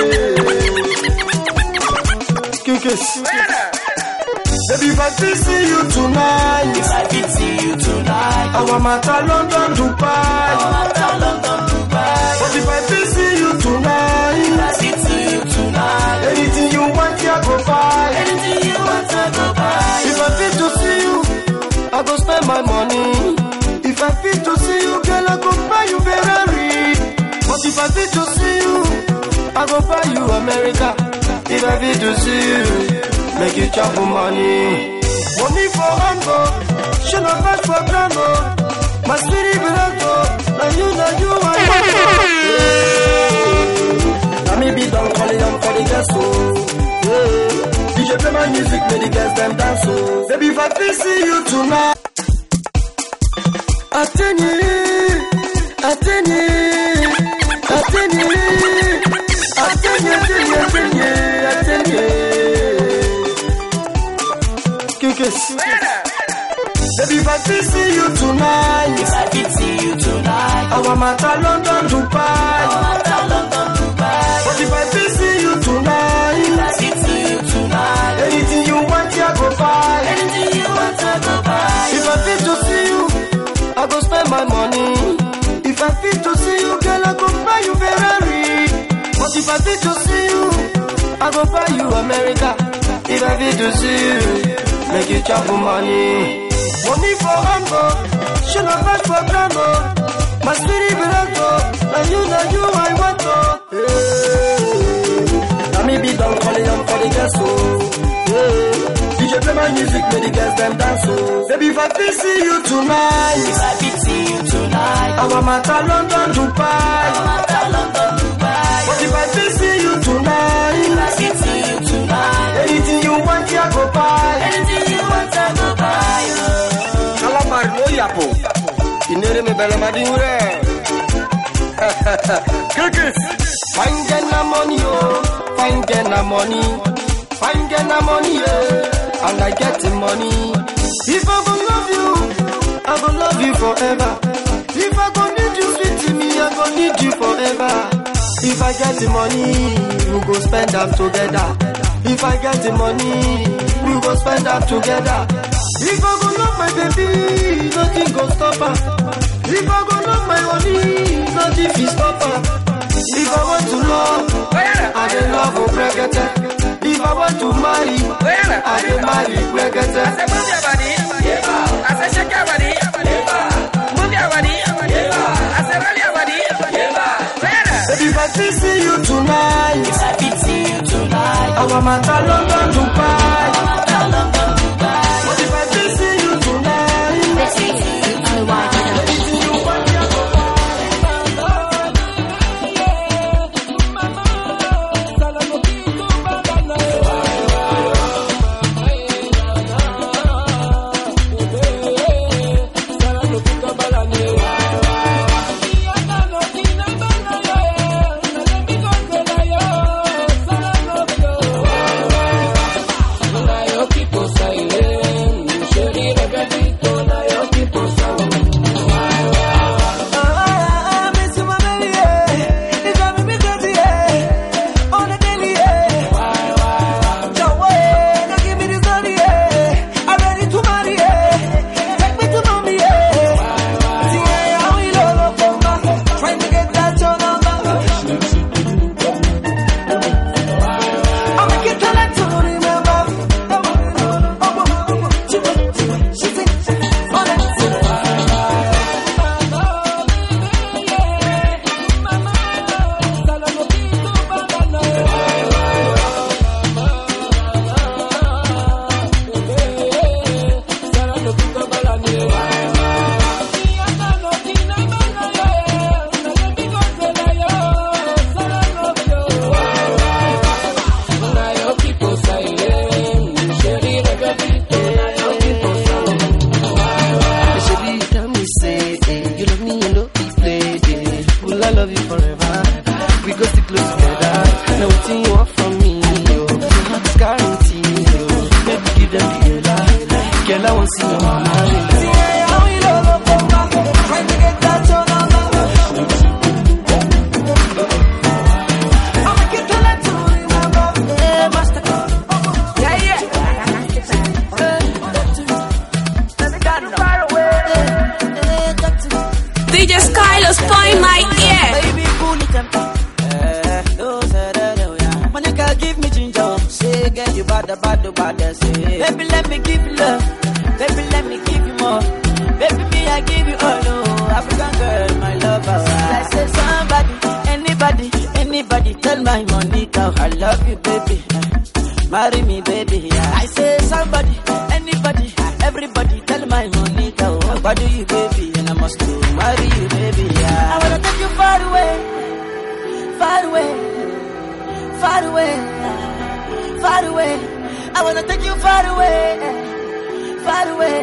Speaker 13: Kukes. Baby, if I fit see you tonight, if I fit see you tonight, I want my London Dubai, I want my London Dubai. But if I fit see you tonight, if I fit see you tonight, anything you want, I go buy, anything you want, I go buy. If I fit to see you, I go spend my money. If I fit to see you, girl, I go buy you Ferrari. But if I fit to see you, I go buy you America. If I fit to see you, make you chop money. Money for humble, should not pass for granted. My spirit belongs to, now you, now you, I want. Now me be down, calling them for the girls, so D J play my music, make the girls them dance, so baby, if I feel see you tonight. Atene, Atene, Atene, Atene, Atene, Atene, Kukes. Baby, if I fit see you tonight, if I fit see you tonight, I want my London Dubai, I want my London Dubai. But if I fit see you tonight, if I fit see you tonight, anything you want, I go buy, anything you want, I go buy. If I fit to see you, I go spend my money. If I fit to see you, girl, I go buy you Ferrari. But if I fit to see you, I go buy you America. If I fit to see you, make you chop money. Money for humble, should not pass for granted. My spirit belongs to, and you know you I want to. Hey. Now me be down calling them for the girls, so yeah. D J
Speaker 1: they play my music, make the girls them dance. Oh, baby, if I fit see you tonight,
Speaker 11: If I fit see you tonight,
Speaker 1: our matter London, Dubai.
Speaker 11: our matter London, Dubai.
Speaker 1: But if I fit see you tonight,
Speaker 11: If I fit see you tonight,
Speaker 1: anything you want, I go buy.
Speaker 11: anything you want, I go buy.
Speaker 1: Calamari no yapo, inere me bela madure. Crickets, fine get na money, oh, fine get na money, fine get na money, yeah, and I get the money. If I go love you, I go love you forever. If I go need you, sweet to me, I go need you forever. If I get the money, we go spend them together. If I get the money, we go spend them together. If I go love my baby, nothing go stop her. If I go love my honey, nothing will stop her. If I want to love, I dey love for brekete. If I want to marry, I dey marry brekete.
Speaker 5: I say move your body, I say shake your body, move your body, I say roll your body.
Speaker 1: Baby, if I fit see you tonight,
Speaker 11: If I fit see you tonight,
Speaker 1: our matter London, Dubai.
Speaker 11: our matter London, Dubai.
Speaker 1: But if I fit see you tonight,
Speaker 10: D J Skylo spoil my ear.
Speaker 11: Baby, cool it and eh, no, say that, oh, yeah. Monica, give me ginger. Say, girl, you bad, bad, bad, say. Baby, let me give you love. Baby, let me give you more. Baby, me, I give you all. Oh, African girl, my lover. I say, somebody, anybody, anybody, tell my Monica, I love you, baby. Marry me, baby. Yeah. I say, somebody, anybody, everybody, tell my Monica, oh, what do you, baby? And I must do, marry you, baby. Yeah. I wanna take you far away, far away, far away, far away. I wanna take you far away, far away,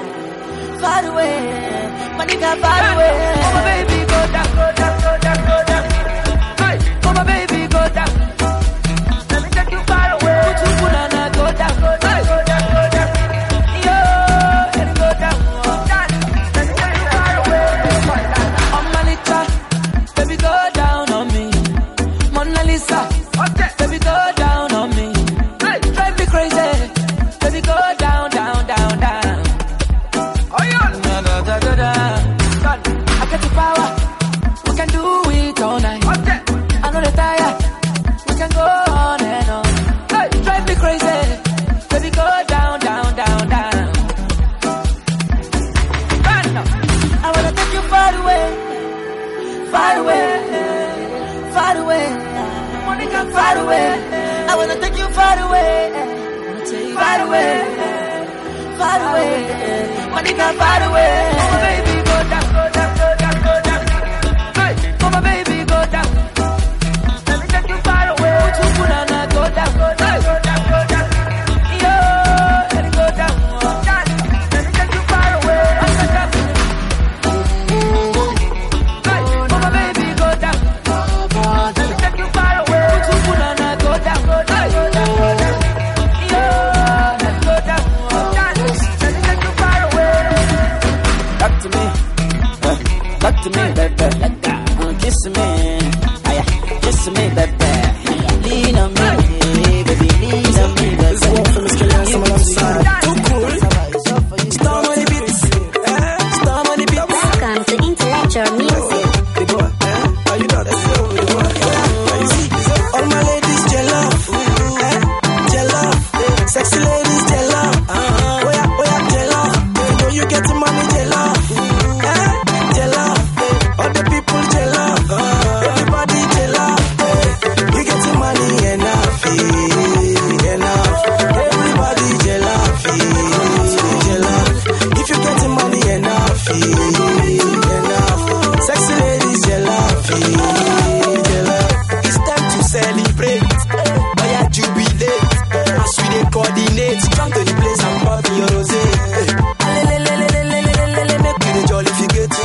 Speaker 11: far away. Monica, far away. Oh, my baby, go down, go down, go down, go down. Hey, oh, my baby, go down. Let me take you far away. Put you banana, go down, go down, go down, go down. Yo, let me go down, go down. Let me take you far away. Oh, Malika, baby, go down on me. Mona Lisa, baby, go down on me. Hey, drive me crazy. Baby, go down, down, down, down. Oh, yeah. Da, da, da, da, da. I got the power. We can do it all night. I know the tire. We can go on and on. Hey, drive me crazy. Baby, go down, down, down, down. I wanna take you far away, far away, far away. Monica, far away. I wanna take you far away, far away. far away. Monica far away. Oh baby, go down, go down, go down, go down. Hey, oh my baby, go down. Let me take you far away. Put you put on a go down, go down, go down, go down. Yo, let it go down, go down. Let me take you far away. Go down. Hey, oh my baby, go down. Let me take you far away. Put you put on a go down, go down, go down, go down. Yo, let it go down, go down. Let me take you far away.
Speaker 16: Talk to me, uh, talk to me, baby. Uh, kiss me, uh, yeah. Kiss me, baby. Lean on me, baby. Lean on me, baby. This one from Miss Kelly and some alongside. Too cool. Storm on the beats, storm on the beats.
Speaker 3: Welcome to Intellectual Music.
Speaker 16: The boy, eh? Are you not a slow the boy? Are you see? All my ladies, jello, eh? Jello, sexy ladies, jello. Oh yeah, oh yeah, jello. You know you get the money, jello. Eh? Jello, all the people, jello. Everybody, jello. You get the money enough, enough. Everybody, jello, jello. If you get the money enough, enough. Sexy ladies, jello, jello. It's time to celebrate. Oh yeah, jubilate. As we dey coordinate, come to the place and pop your rosé. Alelelelelelelelele, make you dey jolly if you get to.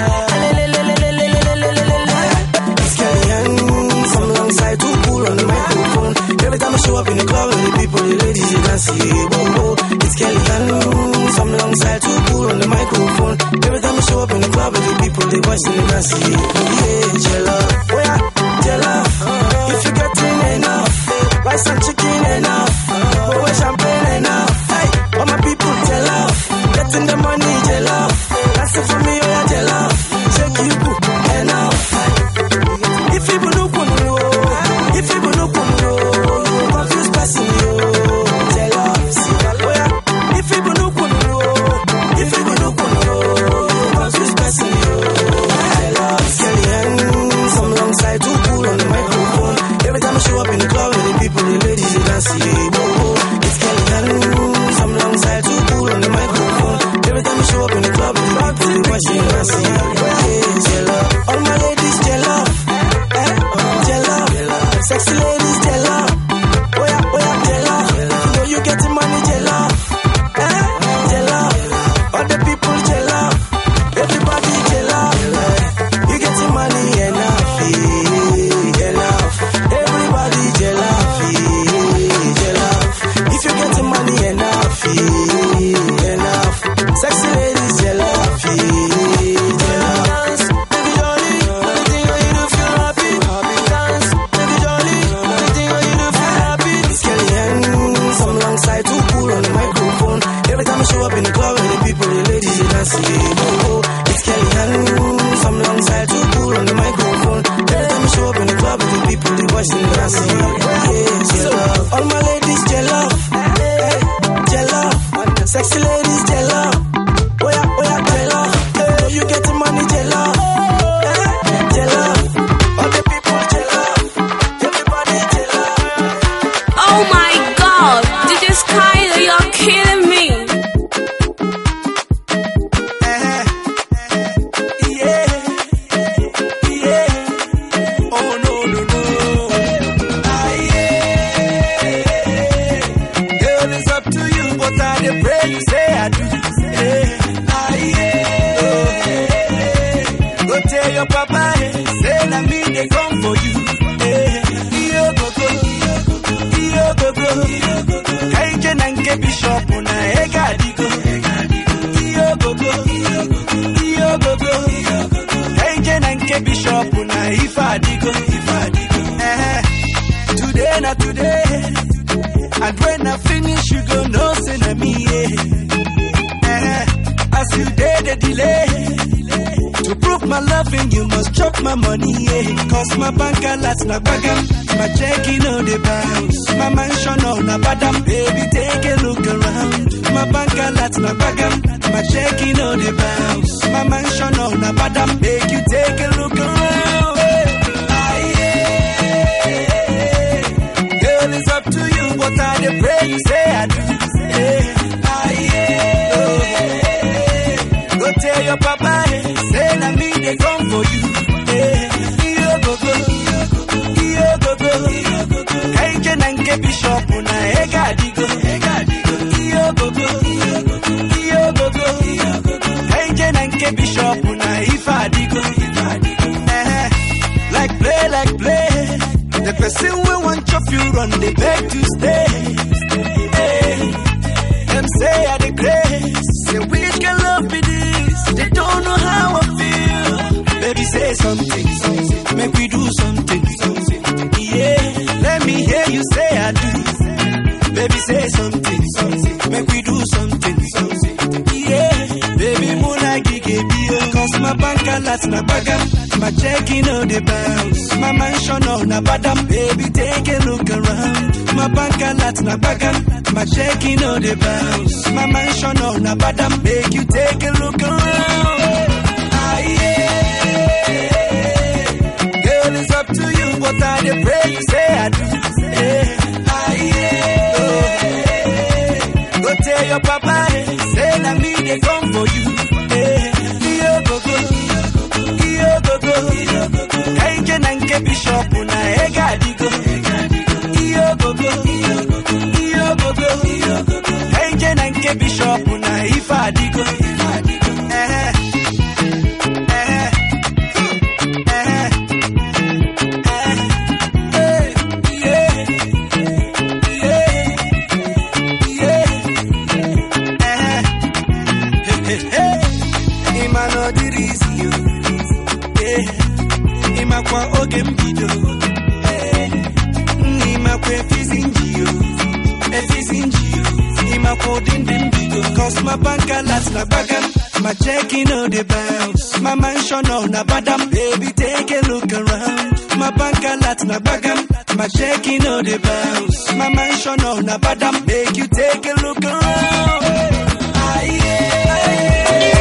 Speaker 16: Alelelelelelelelele. It's Kellyanne, some alongside too cool on the microphone. Every time I show up in the club, the people, the ladies, you can see. Whoa, whoa. It's Kellyanne, some alongside too cool on the microphone. Every time I show up in the club, the people, the voice, you can see. Yeah, jello. Oh yeah, jello. If you getting enough, rice and chicken enough, oh champagne enough. Hey, all my people, jello. Getting the money, jello. That's it for me, oh yeah, jello. Shake you enough. If people look on you, if people look on you, you confuse person you, jello. Oh yeah, if people look on you, if people look on you, you confuse person you, jello. Kellyanne, some alongside too cool on the microphone. Every time I show up in the club, the people, the ladies, you can see. Whoa, whoa. It's Kellyanne, some alongside too cool on the microphone. Every time I show up in the club, the people, the voice, you can see. Yeah, jello. All my ladies, jello. Eh? Jello. Sexy ladies, jello. Oh yeah, oh yeah, jello. You know you get the money, jello. Eh? Jello. All the people, jello. Everybody, jello. You get the money enough, enough. Everybody, jello, jello. If you get the money enough, enough. Sexy ladies, jello, jello. Dance, baby jolly. Anything you do feel happy. Dance, baby jolly. Anything you do feel happy. It's Kellyanne, some alongside too cool on the microphone. Every time I show up in the club, the people, the ladies, you can see. Oh, oh. It's Kellyanne, some alongside too cool on the microphone. Every time I show up in the club, the people, the voice, you can see. Yeah, jello. All my ladies, jello. Hey, jello. Sexy ladies, jello. Oh yeah, oh yeah, jello. Hey, you get the money, jello. Hey, jello. All the people, jello. Everybody, jello.
Speaker 10: Oh my god, D J Skyler, you're killing me.
Speaker 14: Yeah, yeah. Oh no, no, no. Ah, yeah. Girl, it's up to you, but I dey pray you say I do. Yeah. Ah, yeah. Go tell your papa, eh, say na me they come for you. Yeah. Iyo gogo, iyo gogo. Kaije nange bishop na ega digo. Iyo gogo, iyo gogo. Kaije nange bishop na ifa digo, ifa digo. Eh, today na today. And when I finish, you go know say na me. Yeah. Eh, as you did the delay. To prove my loving, you must chop my money, yeah. Cause my bank alerts na bagam, my checking on the bounce, my mansion on a badam. Baby, take a look around. My bank alerts na bagam, my checking on the bounce, my mansion on a badam. Make you take a look around. Hey. Ah, yeah. Girl, it's up to you, but I dey pray you say I do. Hey. Ah, yeah.
Speaker 9: your papa, eh, say na me they come for you. Eh, iyo go go, iyo go go. Kaije nanke bishop na ega digo, ega digo. Iyo go go, iyo go go. Kaije nanke bishop na ifa digo, ifa digo. Eh, like play, like play. The person we want chop you run, they beg to stay. Hey, them say I the grace. Say which can love me this? They don't know how I feel. Baby say something, something. Make we do something, something. Yeah, let me hear you say I do. Baby say something, something. Make we do something, something. Yeah, baby muna gige bio. Cause my bank alerts na bagam. My checking on the bounce. My mansion on a badam. Baby take a look around. My bank alerts na bagam. My checking on the bounce. My mansion on a badam. Make you take a look around. Ah yeah. Girl, it's up to you, but I dey pray you say I do. Yeah. Ah yeah. Oh. Go tell your papa, eh, say na me they come for you. Yeah. Iyo go go, iyo go go. Kaije nanke bishop na ega digo. Iyo go go, iyo go go. Kaije nanke bishop na ifa digo. Eh, eh, eh, eh, eh, yeah, yeah, yeah, eh, hey, hey, hey. Ima no dirisi you, yeah. Ima kwa oge mbido, eh. Ima kwa fizinjiyo, efizinjiyo. Ima kwa dindimbido. Cause my bank alerts na bagam. My checking on the bounce. My mansion on a badam. Baby take a look around. My bank alerts na bagam. My checking on the bounce. My mansion on a badam. Make you take a look around. Ah yeah.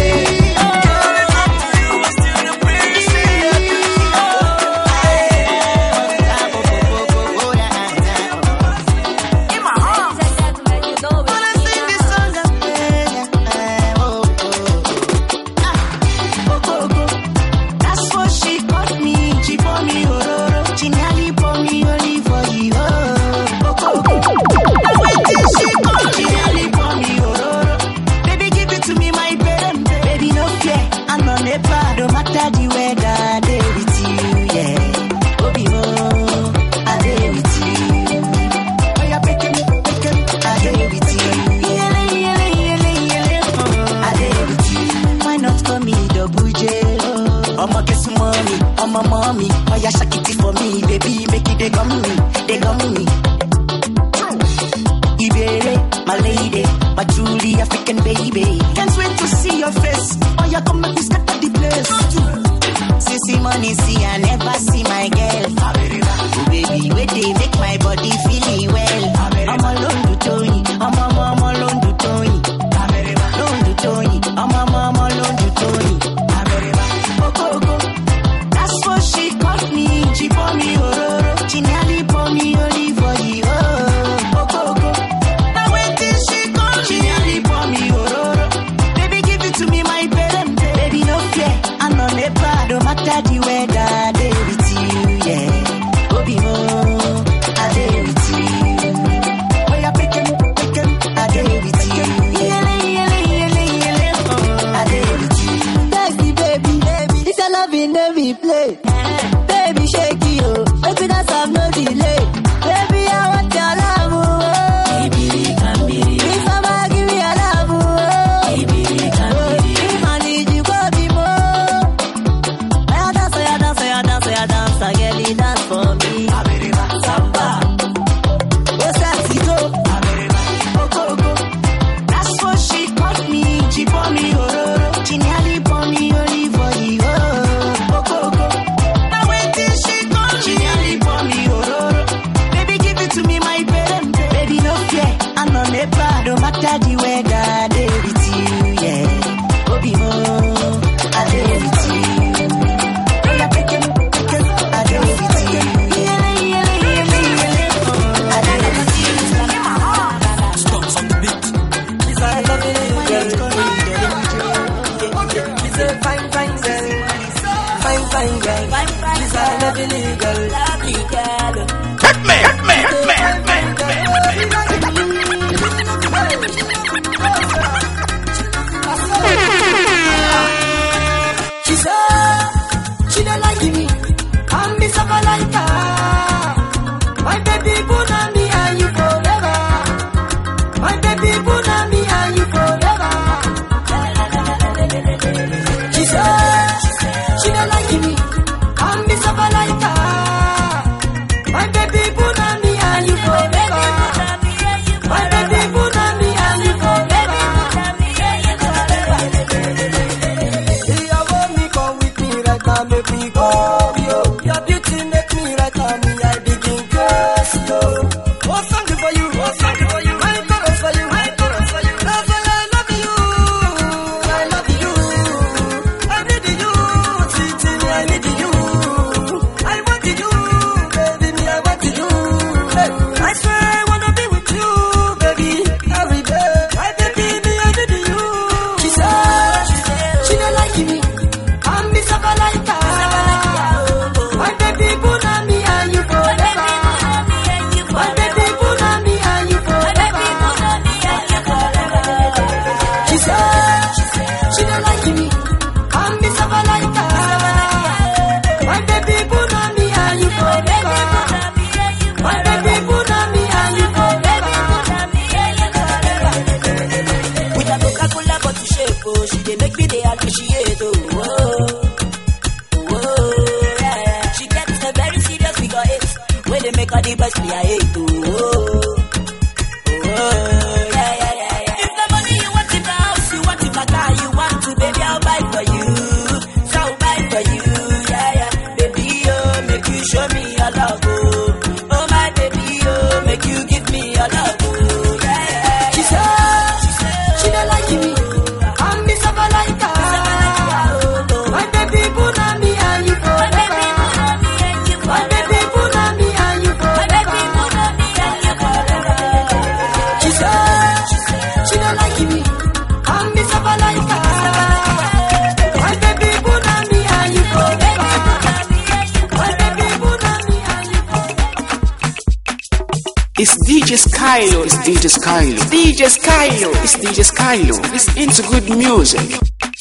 Speaker 11: My mommy, why you shake it for me, baby, make it they gum me, they gum me. Ibere, my lady, my truly African baby. Can't wait to see your face. Oh, you come make me scatter the place. Sissy money, see I never see my girl. Oh, baby, wait they make my body feel well. I'm alone to Tony, I'm I'm I'm alone to Tony, alone to Tony, I'm I'm I'm alone to Tony. Oh, go go. She caught me, she pour me ororo. She nearly pour me olive oil. Oh, oh, oh, oh. Now wait till she caught me. She nearly pour me ororo. Baby, give it to me, my parent. Baby, no fear, I'm on the no matter the weather, they with you, yeah. Obi mo, oh. She dey make me dey appreciate, oh. Oh, oh, yeah, yeah. She gets a very serious figure eight. When they make her the best, me I hate, oh. Oh, oh, yeah, yeah, yeah, yeah. If the money you want in the house, you want in my car, you want to, baby, I'll buy for you. So I'll buy for you, yeah, yeah. Baby, oh, make you show me your love, oh. Oh, my baby, oh, make you give me your love, oh, yeah, yeah.
Speaker 1: She said, she don't like me. I'm Miss Abalaika. My baby, put on me and you forever. My baby, put on me and you forever. She said, she don't like me. I'm Miss Abalaika. My baby, put on me and you forever. My baby, put on me and you
Speaker 6: It's D J Skylo, it's D J Skylo. D J Skylo, it's D J Skylo. It's into good music.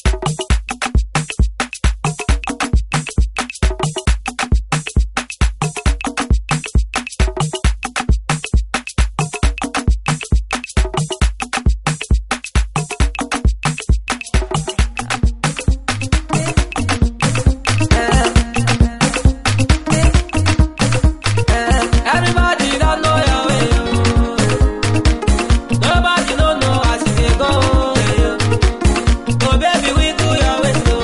Speaker 9: Everybody don't know your way. Nobody don't know as they go. Oh baby, we do your way so.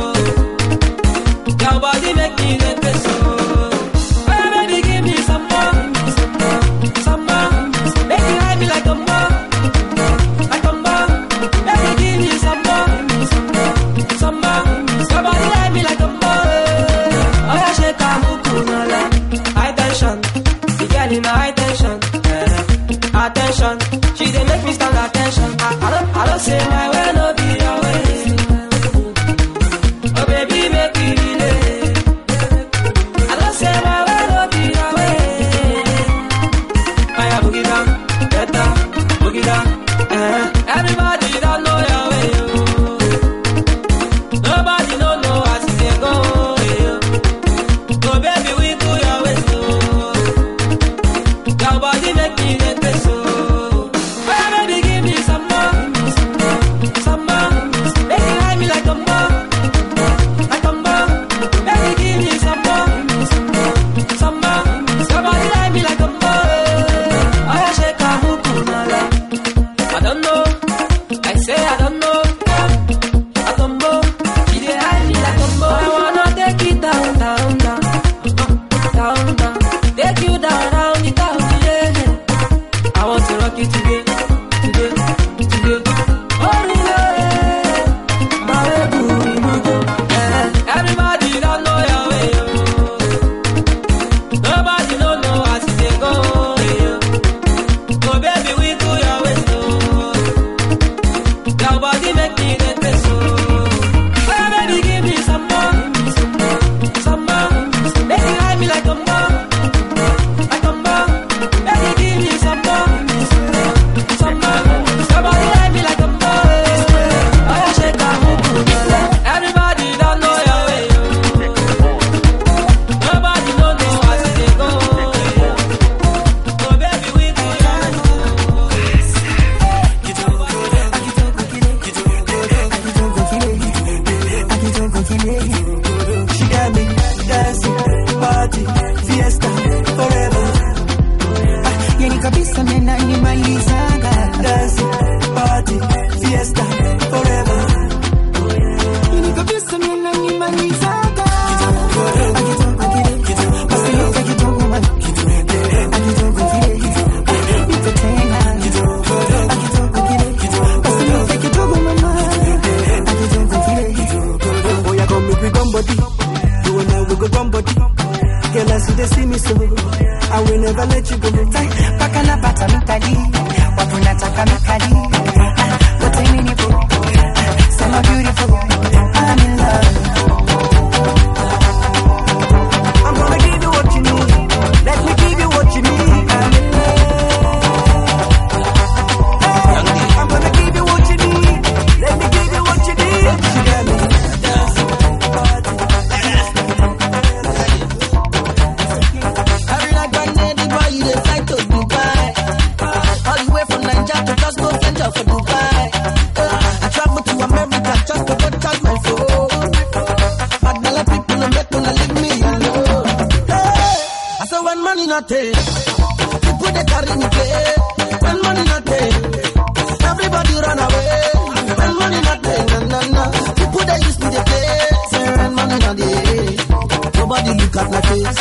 Speaker 9: Your body make me get this so. Oh baby, give me some more, some more. Make you hide me like a more, like a more. Baby, give me some more, some more. Your body hide me like a more. Oh yeah, shake a mukunala, high tension. The girl in high tension, eh, attention. She dey make me stand attention. I, I don't, I don't say my way, no be your way. Oh baby, make me relate. I don't say my way, no be your way. I boogie down, get down, boogie down. Eh. Everybody don't know your way. Oh. Nobody don't know as they go. Oh. Oh baby, we do your way so. Your body make me get this so. Oh baby, give me some more, some more. Make you hide me like a more, like a more. Baby, give me some more, some more. Your body hide me like a more. Oh yeah, shake a hukunala. I don't know, I say I don't know. I don't know. She dey hide me like a more. I wanna take it down, down, down, down, down. Take you down, down, it down, yeah. I want to rock you today, today, today. Oh, yeah. My baby, eh. Everybody don't know your way, oh. Nobody don't know as they go, yeah. Oh, baby, we do your way, so. Your body make me get this, so. Oh, baby, give me some more, some more. Make you hide me like a more, like a more. Baby, give me some more, some more. Somebody hide me like a more. Oh, yeah, shake a hukunala. Everybody don't know your way. Nobody don't know as they go. Oh, baby, we do your
Speaker 7: She got me dancing, party, fiesta, forever. Ah, yani kabisa mena nimalizaga. Dancing, party, fiesta, forever. Yani kabisa mena nimalizaga. Akitoka kile, basi yote kidogo man. Akitoka kile, nipe tena. Akitoka kile, basi yote kidogo mama. Akitoka kile. Oh yeah, come make we gum body. You and I we go gum body. Girl, I see they see me so I will never let you go. Paka na pata mikali, wapu nataka mikali. What a meaningful, so beautiful. I'm in love. I'm gonna give you what you need. Let me give you what you need. I'm in love. I'm gonna give you what you need. Let me give you what you need. She got me dancing, party. Every night, I need the boy, you dey fly to Dubai. All the way from Nigeria to Glasgow, Central.
Speaker 17: not there, people they carry me play. When money not there, everybody run away. When money not there, na na na. People they used to the play. Say when money not there, nobody look at my face.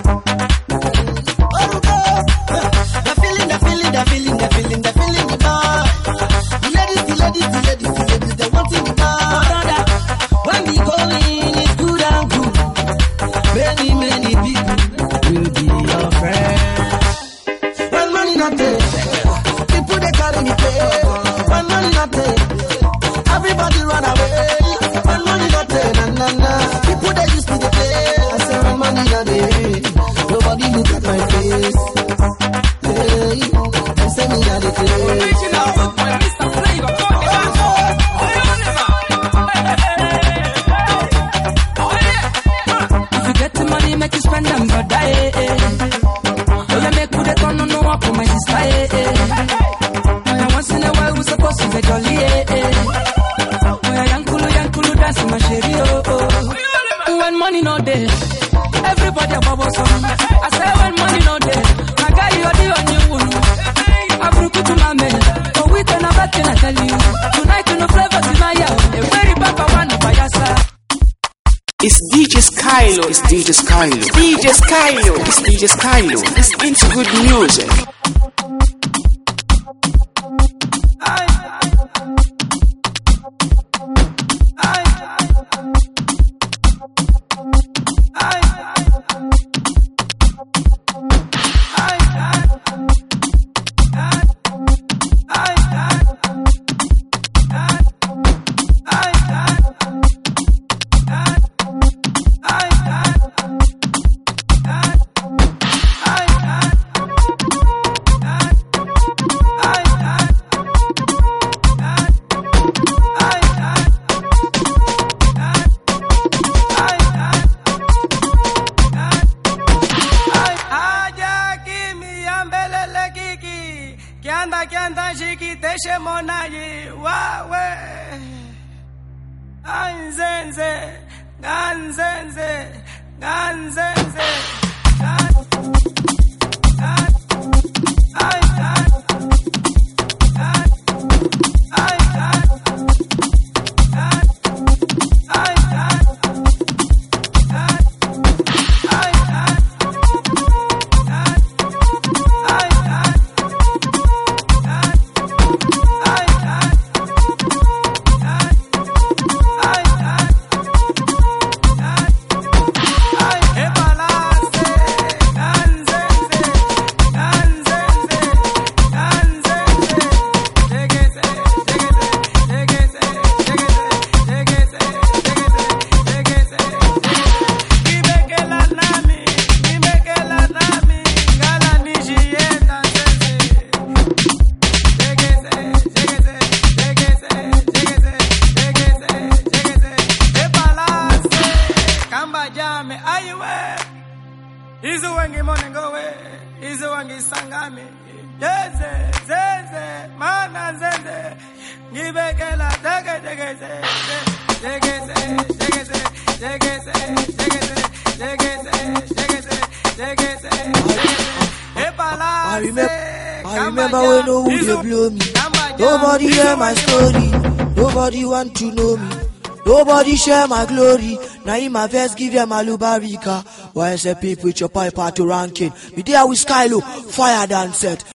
Speaker 17: Oh, the feeling, the feeling, the feeling, the feeling, the feeling, the bar. The ladies, the ladies, the ladies, the ladies, they want in the bar. When we go in, it's good and good. Many, many people will be your friend. When money not there, people they carry me play. When money not there, everybody run away. When money not there, na na na. People they used to the play. I say when money not there, nobody look at my face. Hey, they say me that they play.
Speaker 5: If you get the money, make you spend them, brother. Eh, eh. Oh, you make good on no up for my sister. Eh, eh. Oh, yeah, once in a while we supposed to be jolly. Eh, eh. Oh, yeah, young kulu, young kulu dance in my sherry. Oh, oh. When money no day, everybody a bubble song. I say when money no day, my guy you the on you. I'm looking to my man, but we can have a thing I tell you. Tonight you know flavors in my yard. A very papa one of your side.
Speaker 6: It's D J Skylo, it's D J Skylo, D J Skylo, it's D J Skylo, it's into good music.
Speaker 17: I remember, I remember when no one they blow me. Nobody hear my story. Nobody want to know me. Nobody share my glory. Now in my verse give them a lubarika. Why say people with your pipe to ranking? Me there with Skylo, fire than set.